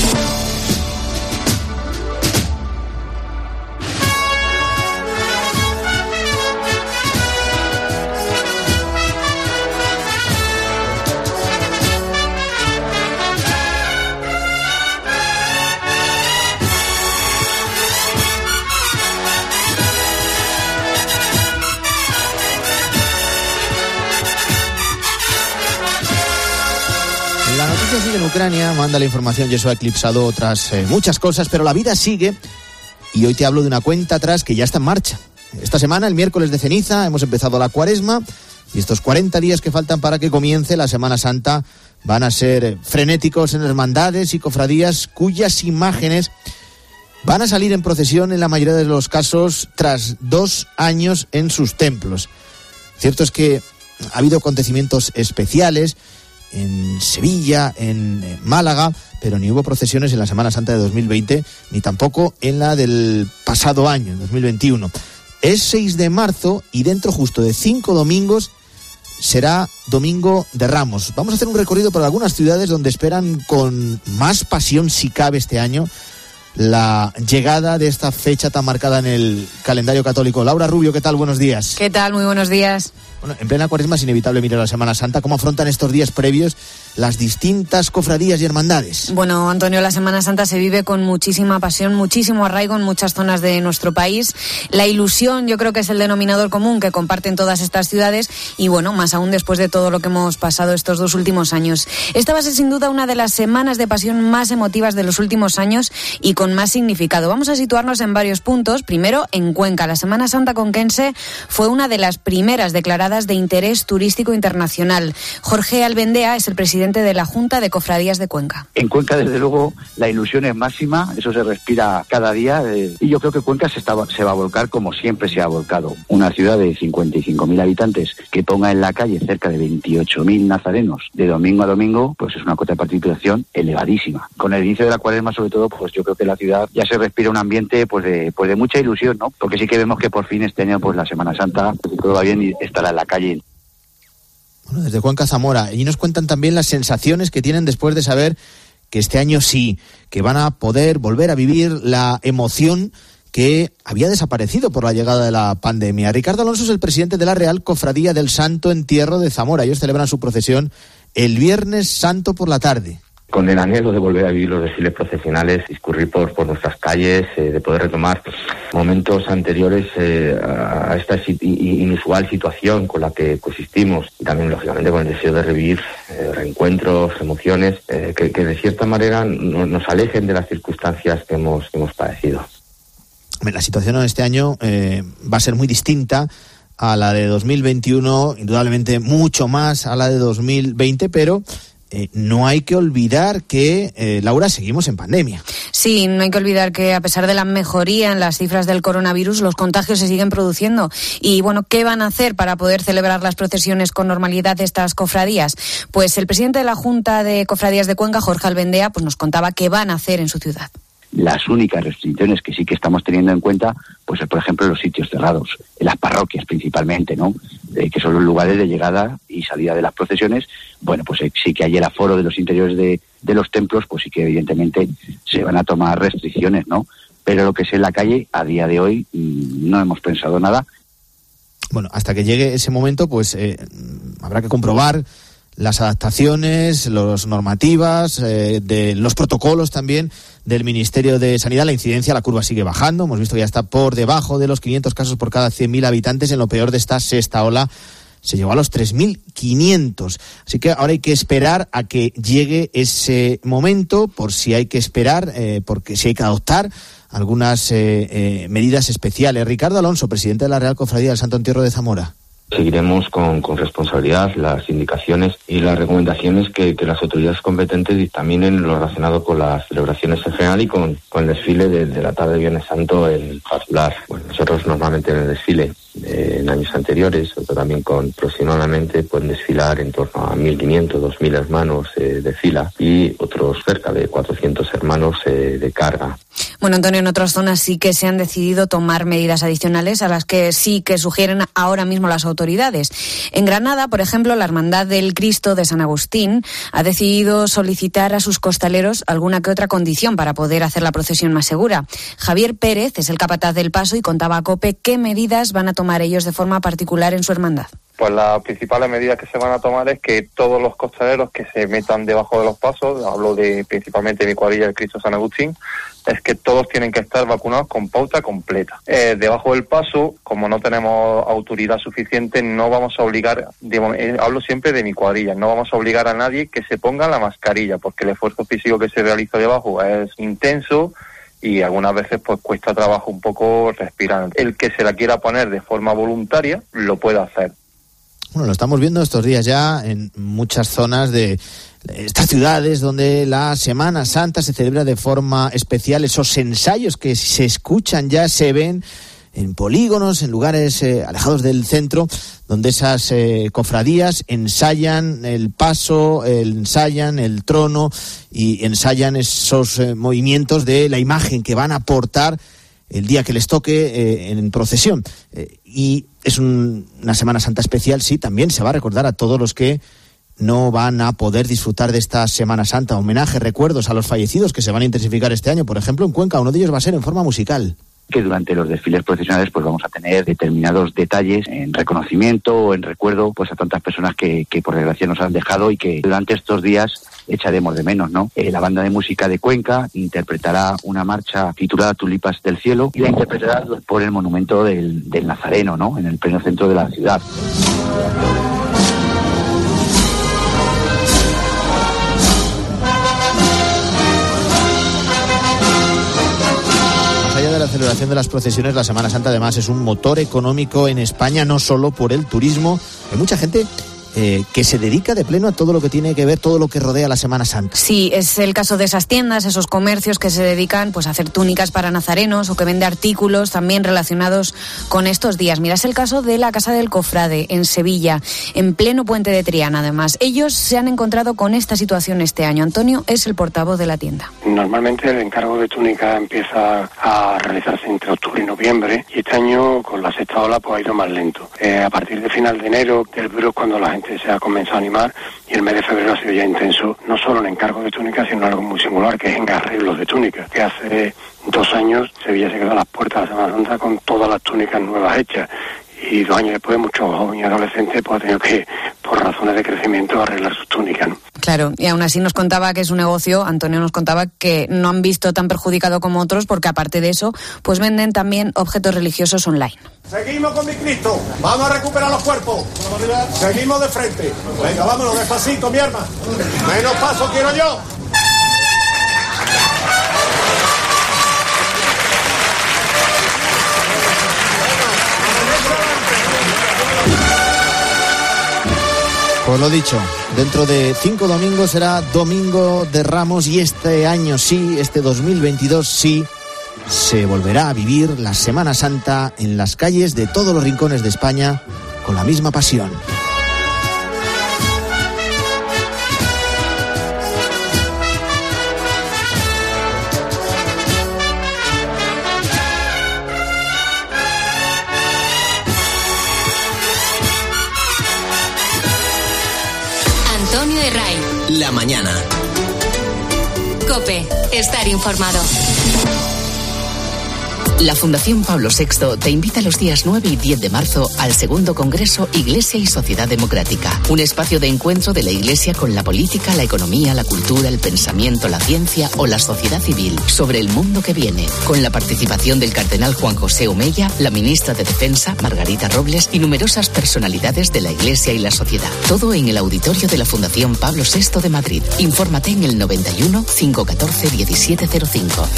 La noticia sigue en Ucrania, manda la información y eso ha eclipsado otras muchas cosas, pero la vida sigue y hoy te hablo de una cuenta atrás que ya está en marcha. Esta semana, el miércoles de ceniza, hemos empezado la Cuaresma y estos 40 días que faltan para que comience la Semana Santa van a ser frenéticos en hermandades y cofradías cuyas imágenes van a salir en procesión en la mayoría de los casos tras 2 años en sus templos. Cierto es que ha habido acontecimientos especiales en Sevilla, en Málaga, pero ni hubo procesiones en la Semana Santa de 2020, ni tampoco en la del pasado año, en 2021. Es 6 de marzo y dentro justo de 5 domingos será Domingo de Ramos. Vamos a hacer un recorrido por algunas ciudades donde esperan con más pasión, si cabe, este año la llegada de esta fecha tan marcada en el calendario católico. Laura Rubio, ¿qué tal? Buenos días. ¿Qué tal? Muy buenos días. Bueno, en plena Cuaresma es inevitable mirar la Semana Santa. ¿Cómo afrontan estos días previos las distintas cofradías y hermandades? Bueno, Antonio, la Semana Santa se vive con muchísima pasión, muchísimo arraigo en muchas zonas de nuestro país. La ilusión, yo creo que es el denominador común que comparten todas estas ciudades y, bueno, más aún después de todo lo que hemos pasado estos 2 últimos años. Esta va a ser sin duda una de las semanas de pasión más emotivas de los últimos años y con más significado. Vamos a situarnos en varios puntos. Primero, en Cuenca. La Semana Santa conquense fue una de las primeras declaradas de interés turístico internacional. Jorge Albendea es el presidente de la Junta de Cofradías de Cuenca. En Cuenca, desde luego, la ilusión es máxima, eso se respira cada día y yo creo que Cuenca se va a volcar como siempre se ha volcado. Una ciudad de 55.000 habitantes que ponga en la calle cerca de 28.000 nazarenos de domingo a domingo, pues es una cota de participación elevadísima. Con el inicio de la Cuaresma, sobre todo, pues yo creo que la ciudad ya se respira un ambiente pues de mucha ilusión, ¿no? Porque sí que vemos que por fin este año pues la Semana Santa, si todo va bien, estará en la calle. Bueno, desde Cuenca, Zamora, y nos cuentan también las sensaciones que tienen después de saber que este año sí, que van a poder volver a vivir la emoción que había desaparecido por la llegada de la pandemia. Ricardo Alonso es el presidente de la Real Cofradía del Santo Entierro de Zamora. Ellos celebran su procesión el Viernes Santo por la tarde. Con el anhelo de volver a vivir los desfiles procesionales, discurrir por nuestras calles, de poder retomar momentos anteriores a esta inusual situación con la que coexistimos, y también lógicamente con el deseo de revivir reencuentros, emociones que de cierta manera nos alejen de las circunstancias que hemos padecido. La situación este año va a ser muy distinta a la de 2021, indudablemente mucho más a la de 2020, pero no hay que olvidar que, Laura, seguimos en pandemia. Sí, no hay que olvidar que a pesar de la mejoría en las cifras del coronavirus, los contagios se siguen produciendo. Y bueno, ¿qué van a hacer para poder celebrar las procesiones con normalidad de estas cofradías? Pues el presidente de la Junta de Cofradías de Cuenca, Jorge Albendea, pues nos contaba qué van a hacer en su ciudad. Las únicas restricciones que sí que estamos teniendo en cuenta, pues por ejemplo los sitios cerrados, en las parroquias principalmente, ¿no? Que son los lugares de llegada y salida de las procesiones. Bueno, pues sí que hay el aforo de los interiores de los templos, pues sí que evidentemente se van a tomar restricciones, ¿no? Pero lo que es en la calle, a día de hoy, no hemos pensado nada. Bueno, hasta que llegue ese momento, pues habrá que comprobar las adaptaciones, las normativas, de los protocolos también del Ministerio de Sanidad. La incidencia, la curva sigue bajando. Hemos visto que ya está por debajo de los 500 casos por cada 100.000 habitantes. En lo peor de esta sexta ola se llegó a los 3.500. Así que ahora hay que esperar a que llegue ese momento, por si hay que esperar, porque si hay que adoptar algunas medidas especiales. Ricardo Alonso, presidente de la Real Cofradía del Santo Entierro de Zamora. Seguiremos con responsabilidad las indicaciones y las recomendaciones que las autoridades competentes dictaminen lo relacionado con las celebraciones en general y con el desfile de la tarde de Viernes Santo en particular. Bueno, nosotros normalmente en el desfile en años anteriores, pero también aproximadamente pueden desfilar en torno a 1.500, 2.000 hermanos de fila y otros cerca de 400 hermanos de carga. Bueno, Antonio, en otras zonas sí que se han decidido tomar medidas adicionales a las que sí que sugieren ahora mismo las autoridades. En Granada, por ejemplo, la Hermandad del Cristo de San Agustín ha decidido solicitar a sus costaleros alguna que otra condición para poder hacer la procesión más segura. Javier Pérez es el capataz del paso y contaba a COPE qué medidas van a tomar ellos de forma particular en su hermandad. Pues las principales medidas que se van a tomar es que todos los costaleros que se metan debajo de los pasos, hablo principalmente de mi cuadrilla del Cristo San Agustín, es que todos tienen que estar vacunados con pauta completa. Debajo del paso, como no tenemos autoridad suficiente, no vamos a obligar, hablo siempre de mi cuadrilla, no vamos a obligar a nadie que se ponga la mascarilla, porque el esfuerzo físico que se realiza debajo es intenso y algunas veces pues cuesta trabajo un poco respirar. El que se la quiera poner de forma voluntaria lo puede hacer. Bueno, lo estamos viendo estos días ya en muchas zonas de estas ciudades donde la Semana Santa se celebra de forma especial. Esos ensayos que se escuchan ya se ven en polígonos, en lugares alejados del centro, donde esas cofradías ensayan el paso, ensayan el trono y ensayan esos movimientos de la imagen que van a portar el día que les toque en procesión. Y es una Semana Santa especial, sí, también se va a recordar a todos los que no van a poder disfrutar de esta Semana Santa. Homenaje, recuerdos a los fallecidos que se van a intensificar este año. Por ejemplo, en Cuenca, uno de ellos va a ser en forma musical. Que durante los desfiles procesionales pues vamos a tener determinados detalles en reconocimiento o en recuerdo pues a tantas personas que por desgracia nos han dejado y que durante estos días echaremos de menos, ¿no? La banda de música de Cuenca interpretará una marcha titulada Tulipas del Cielo y la interpretará por el monumento del Nazareno, ¿no? En el pleno centro de la ciudad. De la celebración de las procesiones, la Semana Santa además es un motor económico en España, no solo por el turismo. Hay mucha gente que se dedica de pleno a todo lo que tiene que ver, todo lo que rodea la Semana Santa. Sí, es el caso de esas tiendas, esos comercios que se dedican pues a hacer túnicas para nazarenos o que vende artículos también relacionados con estos días. Mira, es el caso de la Casa del Cofrade en Sevilla, en pleno puente de Triana además. Ellos se han encontrado con esta situación este año. Antonio es el portavoz de la tienda. Normalmente el encargo de túnica empieza a realizarse entre octubre y noviembre y este año con la sexta ola pues ha ido más lento. A partir de final de enero, del es cuando la gente se ha comenzado a animar y el mes de febrero ha sido ya intenso, no solo en encargo de túnica, sino algo muy singular que es en arreglos de túnica, que hace 2 años Sevilla se quedó a las puertas de la Semana Santa con todas las túnicas nuevas hechas y 2 años después muchos jóvenes y adolescentes pues han tenido que, por razones de crecimiento, arreglar sus túnicas, ¿no? Claro, y aún así nos contaba que es un negocio, Antonio nos contaba que no han visto tan perjudicado como otros porque aparte de eso, pues venden también objetos religiosos online. Seguimos con mi Cristo, vamos a recuperar los cuerpos, seguimos de frente, venga, vámonos despacito, mi arma, menos paso quiero yo. Pues lo dicho, dentro de 5 domingos será Domingo de Ramos y este año sí, este 2022 sí, se volverá a vivir la Semana Santa en las calles de todos los rincones de España con la misma pasión. Antonio Herray. La mañana. COPE. Estar informado. La Fundación Pablo VI te invita los días 9 y 10 de marzo al segundo Congreso Iglesia y Sociedad Democrática, un espacio de encuentro de la Iglesia con la política, la economía, la cultura, el pensamiento, la ciencia o la sociedad civil sobre el mundo que viene, con la participación del cardenal Juan José Omeya, la ministra de Defensa, Margarita Robles, y numerosas personalidades de la Iglesia y la sociedad. Todo en el auditorio de la Fundación Pablo VI de Madrid. Infórmate en el 91 514 1705.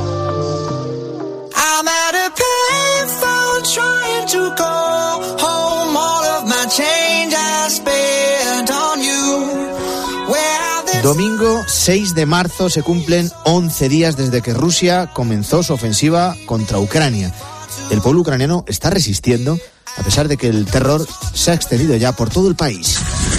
I'm at a payphone trying to call home. All of my change I spent on you. Domingo 6 de marzo se cumplen 11 días desde que Rusia comenzó su ofensiva contra Ucrania. El pueblo ucraniano está resistiendo a pesar de que el terror se ha extendido ya por todo el país.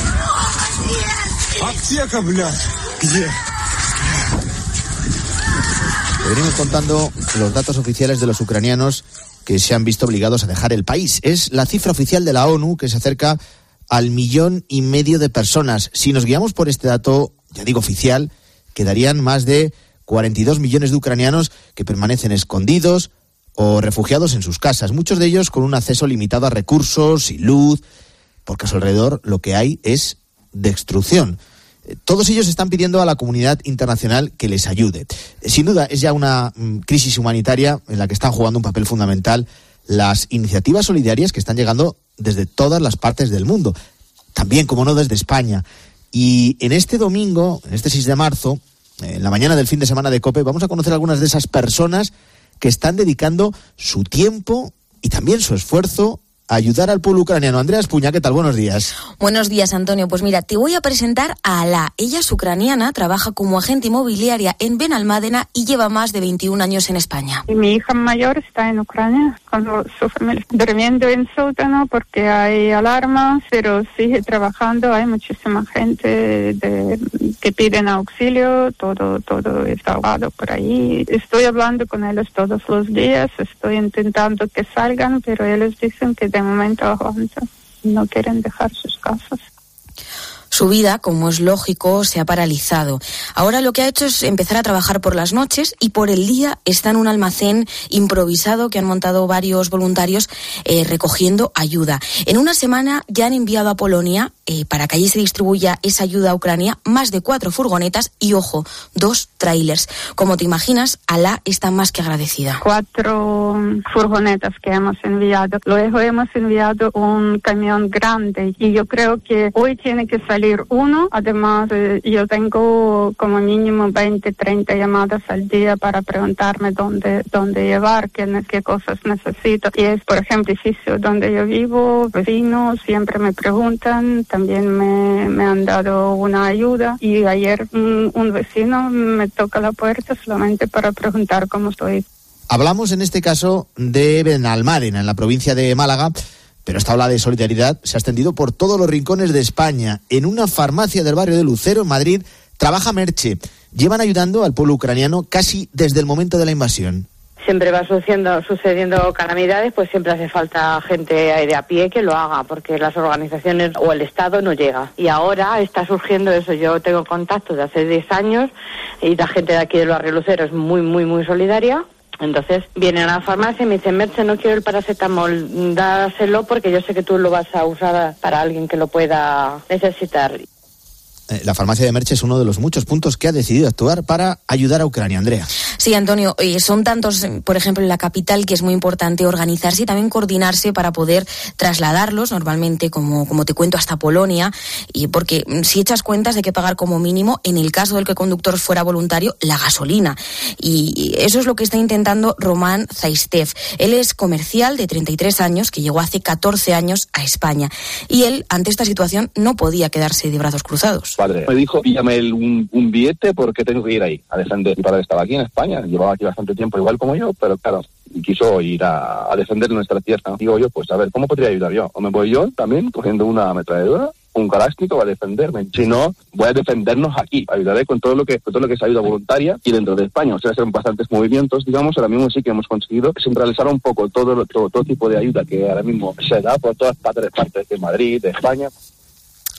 Venimos contando los datos oficiales de los ucranianos que se han visto obligados a dejar el país. Es la cifra oficial de la ONU, que se acerca al 1,5 millones de personas. Si nos guiamos por este dato, ya digo oficial, quedarían más de 42 millones de ucranianos que permanecen escondidos o refugiados en sus casas, muchos de ellos con un acceso limitado a recursos y luz, porque a su alrededor lo que hay es destrucción. Todos ellos están pidiendo a la comunidad internacional que les ayude. Sin duda, es ya una crisis humanitaria en la que están jugando un papel fundamental las iniciativas solidarias que están llegando desde todas las partes del mundo, también, como no, desde España. Y en este domingo, en este 6 de marzo, en la mañana del fin de semana de COPE, vamos a conocer algunas de esas personas que están dedicando su tiempo y también su esfuerzo a ayudar al pueblo ucraniano. Andrea Espuña, ¿qué tal? Buenos días. Buenos días, Antonio. Pues mira, te voy a presentar a Alá. Ella es ucraniana, trabaja como agente inmobiliaria en Benalmádena y lleva más de 21 años en España. Mi hija mayor está en Ucrania con su familia, durmiendo en sótano porque hay alarmas, pero sigue trabajando. Hay muchísima gente que piden auxilio, todo está ahogado por ahí. Estoy hablando con ellos todos los días, estoy intentando que salgan, pero ellos dicen que de momento aguantan, no quieren dejar sus casas. Su vida, como es lógico, se ha paralizado. Ahora lo que ha hecho es empezar a trabajar por las noches y por el día está en un almacén improvisado que han montado varios voluntarios recogiendo ayuda. En una semana ya han enviado a Polonia, para que allí se distribuya esa ayuda a Ucrania, más de 4 furgonetas y, ojo, 2 trailers. Como te imaginas, Alá está más que agradecida. 4 furgonetas que hemos enviado. Luego hemos enviado un camión grande y yo creo que hoy tiene que salir uno. Además, yo tengo como mínimo 20, 30 llamadas al día para preguntarme dónde llevar, qué cosas necesito. Y es, por ejemplo, el edificio donde yo vivo, vecinos siempre me preguntan, también me han dado una ayuda. Y ayer un vecino me toca la puerta solamente para preguntar cómo estoy. Hablamos en este caso de Benalmádena, en la provincia de Málaga, pero esta ola de solidaridad se ha extendido por todos los rincones de España. En una farmacia del barrio de Lucero, en Madrid, trabaja Merche. Llevan ayudando al pueblo ucraniano casi desde el momento de la invasión. Siempre va sucediendo calamidades, pues siempre hace falta gente de a pie que lo haga, porque las organizaciones o el Estado no llega. Y ahora está surgiendo eso. Yo tengo contacto de hace 10 años y la gente de aquí del barrio Lucero es muy, muy, muy solidaria. Entonces vienen a la farmacia y me dicen: Merche, no quiero el paracetamol, dáselo porque yo sé que tú lo vas a usar para alguien que lo pueda necesitar. La farmacia de Merche es uno de los muchos puntos que ha decidido actuar para ayudar a Ucrania. Andrea. Sí, Antonio, son tantos, por ejemplo, en la capital, que es muy importante organizarse y también coordinarse para poder trasladarlos, normalmente, como te cuento, hasta Polonia, y porque si echas cuentas hay que pagar como mínimo, en el caso del que el conductor fuera voluntario, la gasolina. Y eso es lo que está intentando Román Zaistev. Él es comercial de 33 años, que llegó hace 14 años a España. Y él, ante esta situación, no podía quedarse de brazos cruzados. Padre me dijo: píllame un billete porque tengo que ir ahí a defender. Mi padre estaba aquí en España, llevaba aquí bastante tiempo igual como yo, pero claro, quiso ir a defender nuestra tierra. Digo yo, pues a ver, ¿cómo podría ayudar yo? O me voy yo también cogiendo una ametralladora, un Kalashnikov a defenderme. Si no, voy a defendernos aquí. Ayudaré con todo lo que es ayuda voluntaria y dentro de España. O sea, son bastantes movimientos, digamos. Ahora mismo sí que hemos conseguido centralizar un poco todo tipo de ayuda que ahora mismo se da por todas partes de Madrid, de España.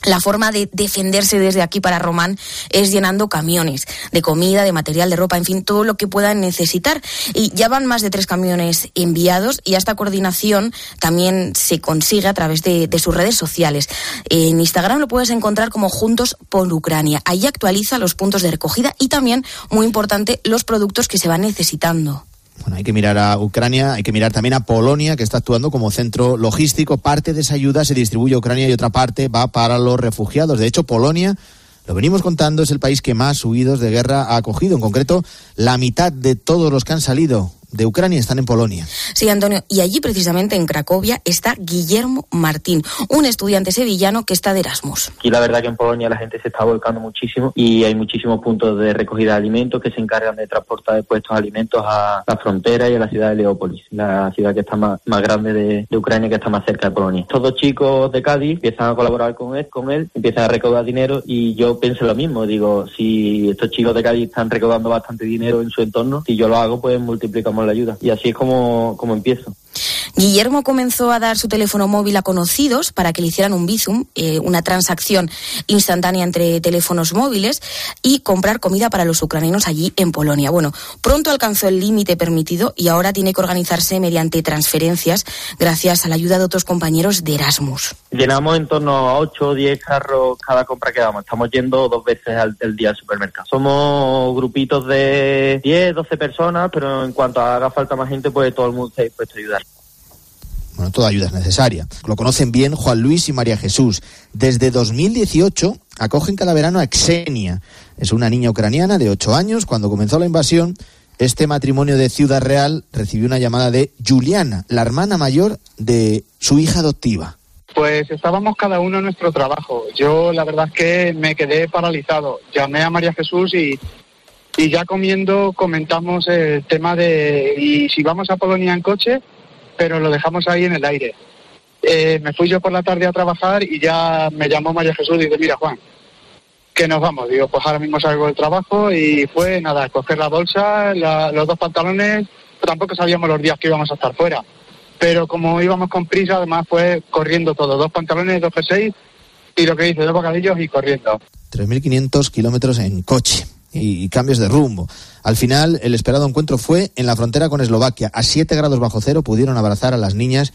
La forma de defenderse desde aquí para Román es llenando camiones de comida, de material, de ropa, en fin, todo lo que puedan necesitar. Y ya van más de 3 camiones enviados y esta coordinación también se consigue a través de sus redes sociales. En Instagram lo puedes encontrar como Juntos por Ucrania. Ahí actualiza los puntos de recogida y también, muy importante, los productos que se van necesitando. Bueno, hay que mirar a Ucrania, hay que mirar también a Polonia, que está actuando como centro logístico. Parte de esa ayuda se distribuye a Ucrania y otra parte va para los refugiados. De hecho, Polonia, lo venimos contando, es el país que más huidos de guerra ha acogido. En concreto, la mitad de todos los que han salido de Ucrania están en Polonia. Sí, Antonio, y allí precisamente en Cracovia está Guillermo Martín, un estudiante sevillano que está de Erasmus. Aquí la verdad que en Polonia la gente se está volcando muchísimo y hay muchísimos puntos de recogida de alimentos que se encargan de transportar después estos alimentos a la frontera y a la ciudad de Leópolis, la ciudad que está más grande de Ucrania, que está más cerca de Polonia. Estos 2 chicos de Cádiz empiezan a colaborar con él, empiezan a recaudar dinero y yo pienso lo mismo, digo, si estos chicos de Cádiz están recaudando bastante dinero en su entorno, si yo lo hago pues multiplicamos la ayuda y así es como empiezo. Guillermo comenzó a dar su teléfono móvil a conocidos para que le hicieran un Bizum, una transacción instantánea entre teléfonos móviles, y comprar comida para los ucranianos allí en Polonia. Bueno, pronto alcanzó el límite permitido y ahora tiene que organizarse mediante transferencias gracias a la ayuda de otros compañeros de Erasmus. Llenamos en torno a 8 o 10 carros cada compra que damos. Estamos yendo 2 veces al día al supermercado. Somos grupitos de 10, 12 personas, pero en cuanto haga falta más gente, pues todo el mundo está dispuesto a ayudar. Bueno, toda ayuda es necesaria. Lo conocen bien Juan Luis y María Jesús. Desde 2018 acogen cada verano a Xenia. Es una niña ucraniana de 8 años. Cuando comenzó la invasión, este matrimonio de Ciudad Real recibió una llamada de Juliana, la hermana mayor de su hija adoptiva. Pues estábamos cada uno en nuestro trabajo. Yo la verdad es que me quedé paralizado. Llamé a María Jesús y ya comiendo comentamos el tema de y si vamos a Polonia en coche, pero lo dejamos ahí en el aire. Me fui yo por la tarde a trabajar y ya me llamó María Jesús y dice, mira Juan, que nos vamos. Digo, pues ahora mismo salgo del trabajo y fue nada, coger la bolsa, los 2 pantalones, tampoco sabíamos los días que íbamos a estar fuera. Pero como íbamos con prisa, además fue corriendo todo, 2 pantalones, 2 jerseys y lo que hice, 2 bocadillos y corriendo. 3.500 kilómetros en coche y cambios de rumbo. Al final, el esperado encuentro fue en la frontera con Eslovaquia. A 7 grados bajo cero pudieron abrazar a las niñas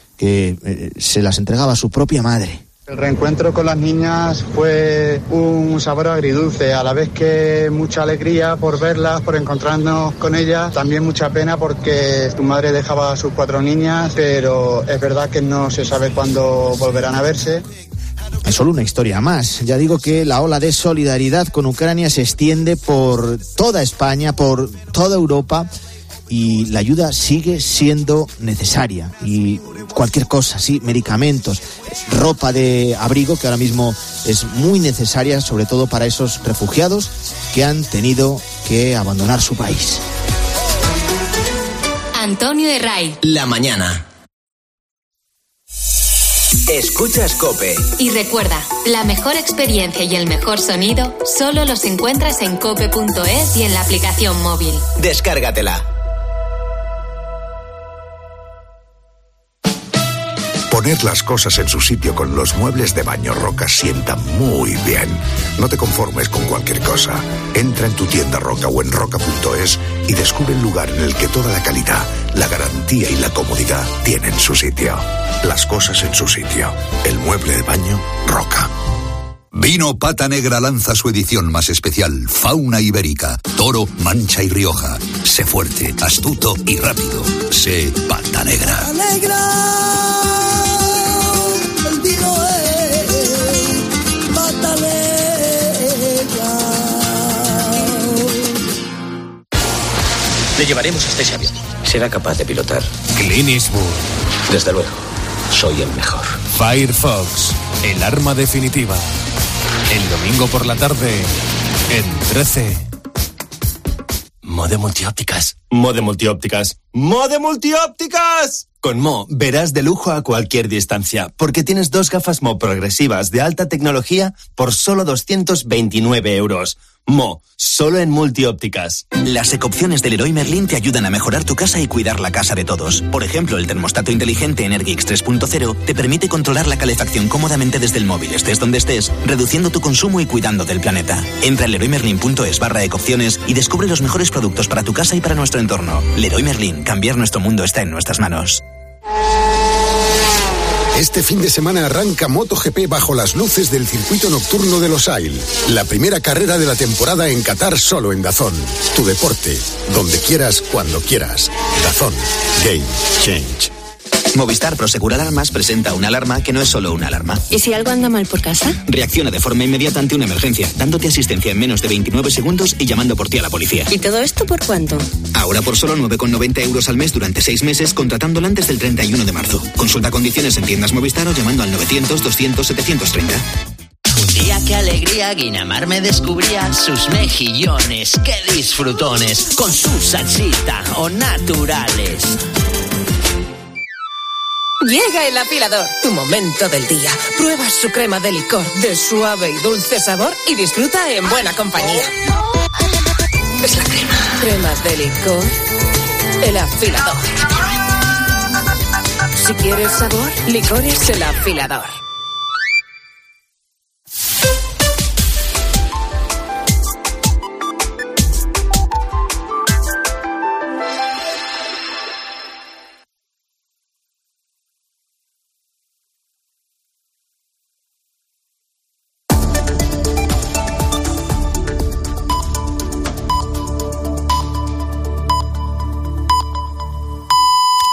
que se las entregaba su propia madre. El reencuentro con las niñas fue un sabor agridulce, a la vez que mucha alegría por verlas, por encontrarnos con ellas, también mucha pena porque tu madre dejaba a sus 4 niñas, pero es verdad que no se sabe cuándo volverán a verse. Es solo una historia más. Ya digo que la ola de solidaridad con Ucrania se extiende por toda España, por toda Europa, y la ayuda sigue siendo necesaria. Y cualquier cosa, sí, medicamentos, ropa de abrigo, que ahora mismo es muy necesaria, sobre todo para esos refugiados que han tenido que abandonar su país. Antonio Herray. La mañana. Escuchas COPE. Y recuerda, la mejor experiencia y el mejor sonido solo los encuentras en cope.es y en la aplicación móvil. Descárgatela. Poner las cosas en su sitio con los muebles de Baño Roca sienta muy bien. No te conformes con cualquier cosa. Entra en tu tienda Roca o en roca.es y descubre el lugar en el que toda la calidad, la garantía y la comodidad tienen su sitio. Las cosas en su sitio. El mueble de baño Roca. Vino Pata Negra lanza su edición más especial, Fauna Ibérica, Toro, Mancha y Rioja. Sé fuerte, astuto y rápido. Sé Pata Negra. El vino es Pata Negra. Le llevaremos hasta ese avión. Será capaz de pilotar. Clint Eastwood. Desde luego, soy el mejor. Firefox, el arma definitiva. El domingo por la tarde, en 13. Mode Multiópticas. Mode Multiópticas. ¡Mode Multiópticas! Con Mo verás de lujo a cualquier distancia, porque tienes 2 gafas Mo progresivas de alta tecnología por solo 229 euros. Solo en Multiópticas. Las ecopciones del Leroy Merlin te ayudan a mejorar tu casa y cuidar la casa de todos. Por ejemplo, el termostato inteligente Energix 3.0 te permite controlar la calefacción cómodamente desde el móvil, estés donde estés, reduciendo tu consumo y cuidando del planeta. Entra en leroymerlin.es/ecopciones y descubre los mejores productos para tu casa y para nuestro entorno. Leroy Merlin, cambiar nuestro mundo está en nuestras manos. Este fin de semana arranca MotoGP bajo las luces del circuito nocturno de Losail. La primera carrera de la temporada en Qatar solo en DAZN. Tu deporte, donde quieras, cuando quieras. DAZN. Game Change. Movistar Prosegur Alarmas presenta una alarma que no es solo una alarma. ¿Y si algo anda mal por casa? Reacciona de forma inmediata ante una emergencia, dándote asistencia en menos de 29 segundos y llamando por ti a la policía. ¿Y todo esto por cuánto? Ahora por solo 9,90 euros al mes durante 6 meses, contratándola antes del 31 de marzo. Consulta condiciones en tiendas Movistar o llamando al 900-200-730. Un día, qué alegría, Guinamar me descubría sus mejillones, qué disfrutones, con su salsita o naturales. Llega el afilador, tu momento del día. Prueba su crema de licor de suave y dulce sabor y disfruta en buena compañía. Es la crema. Cremas de licor. El afilador. Si quieres sabor, licores el afilador.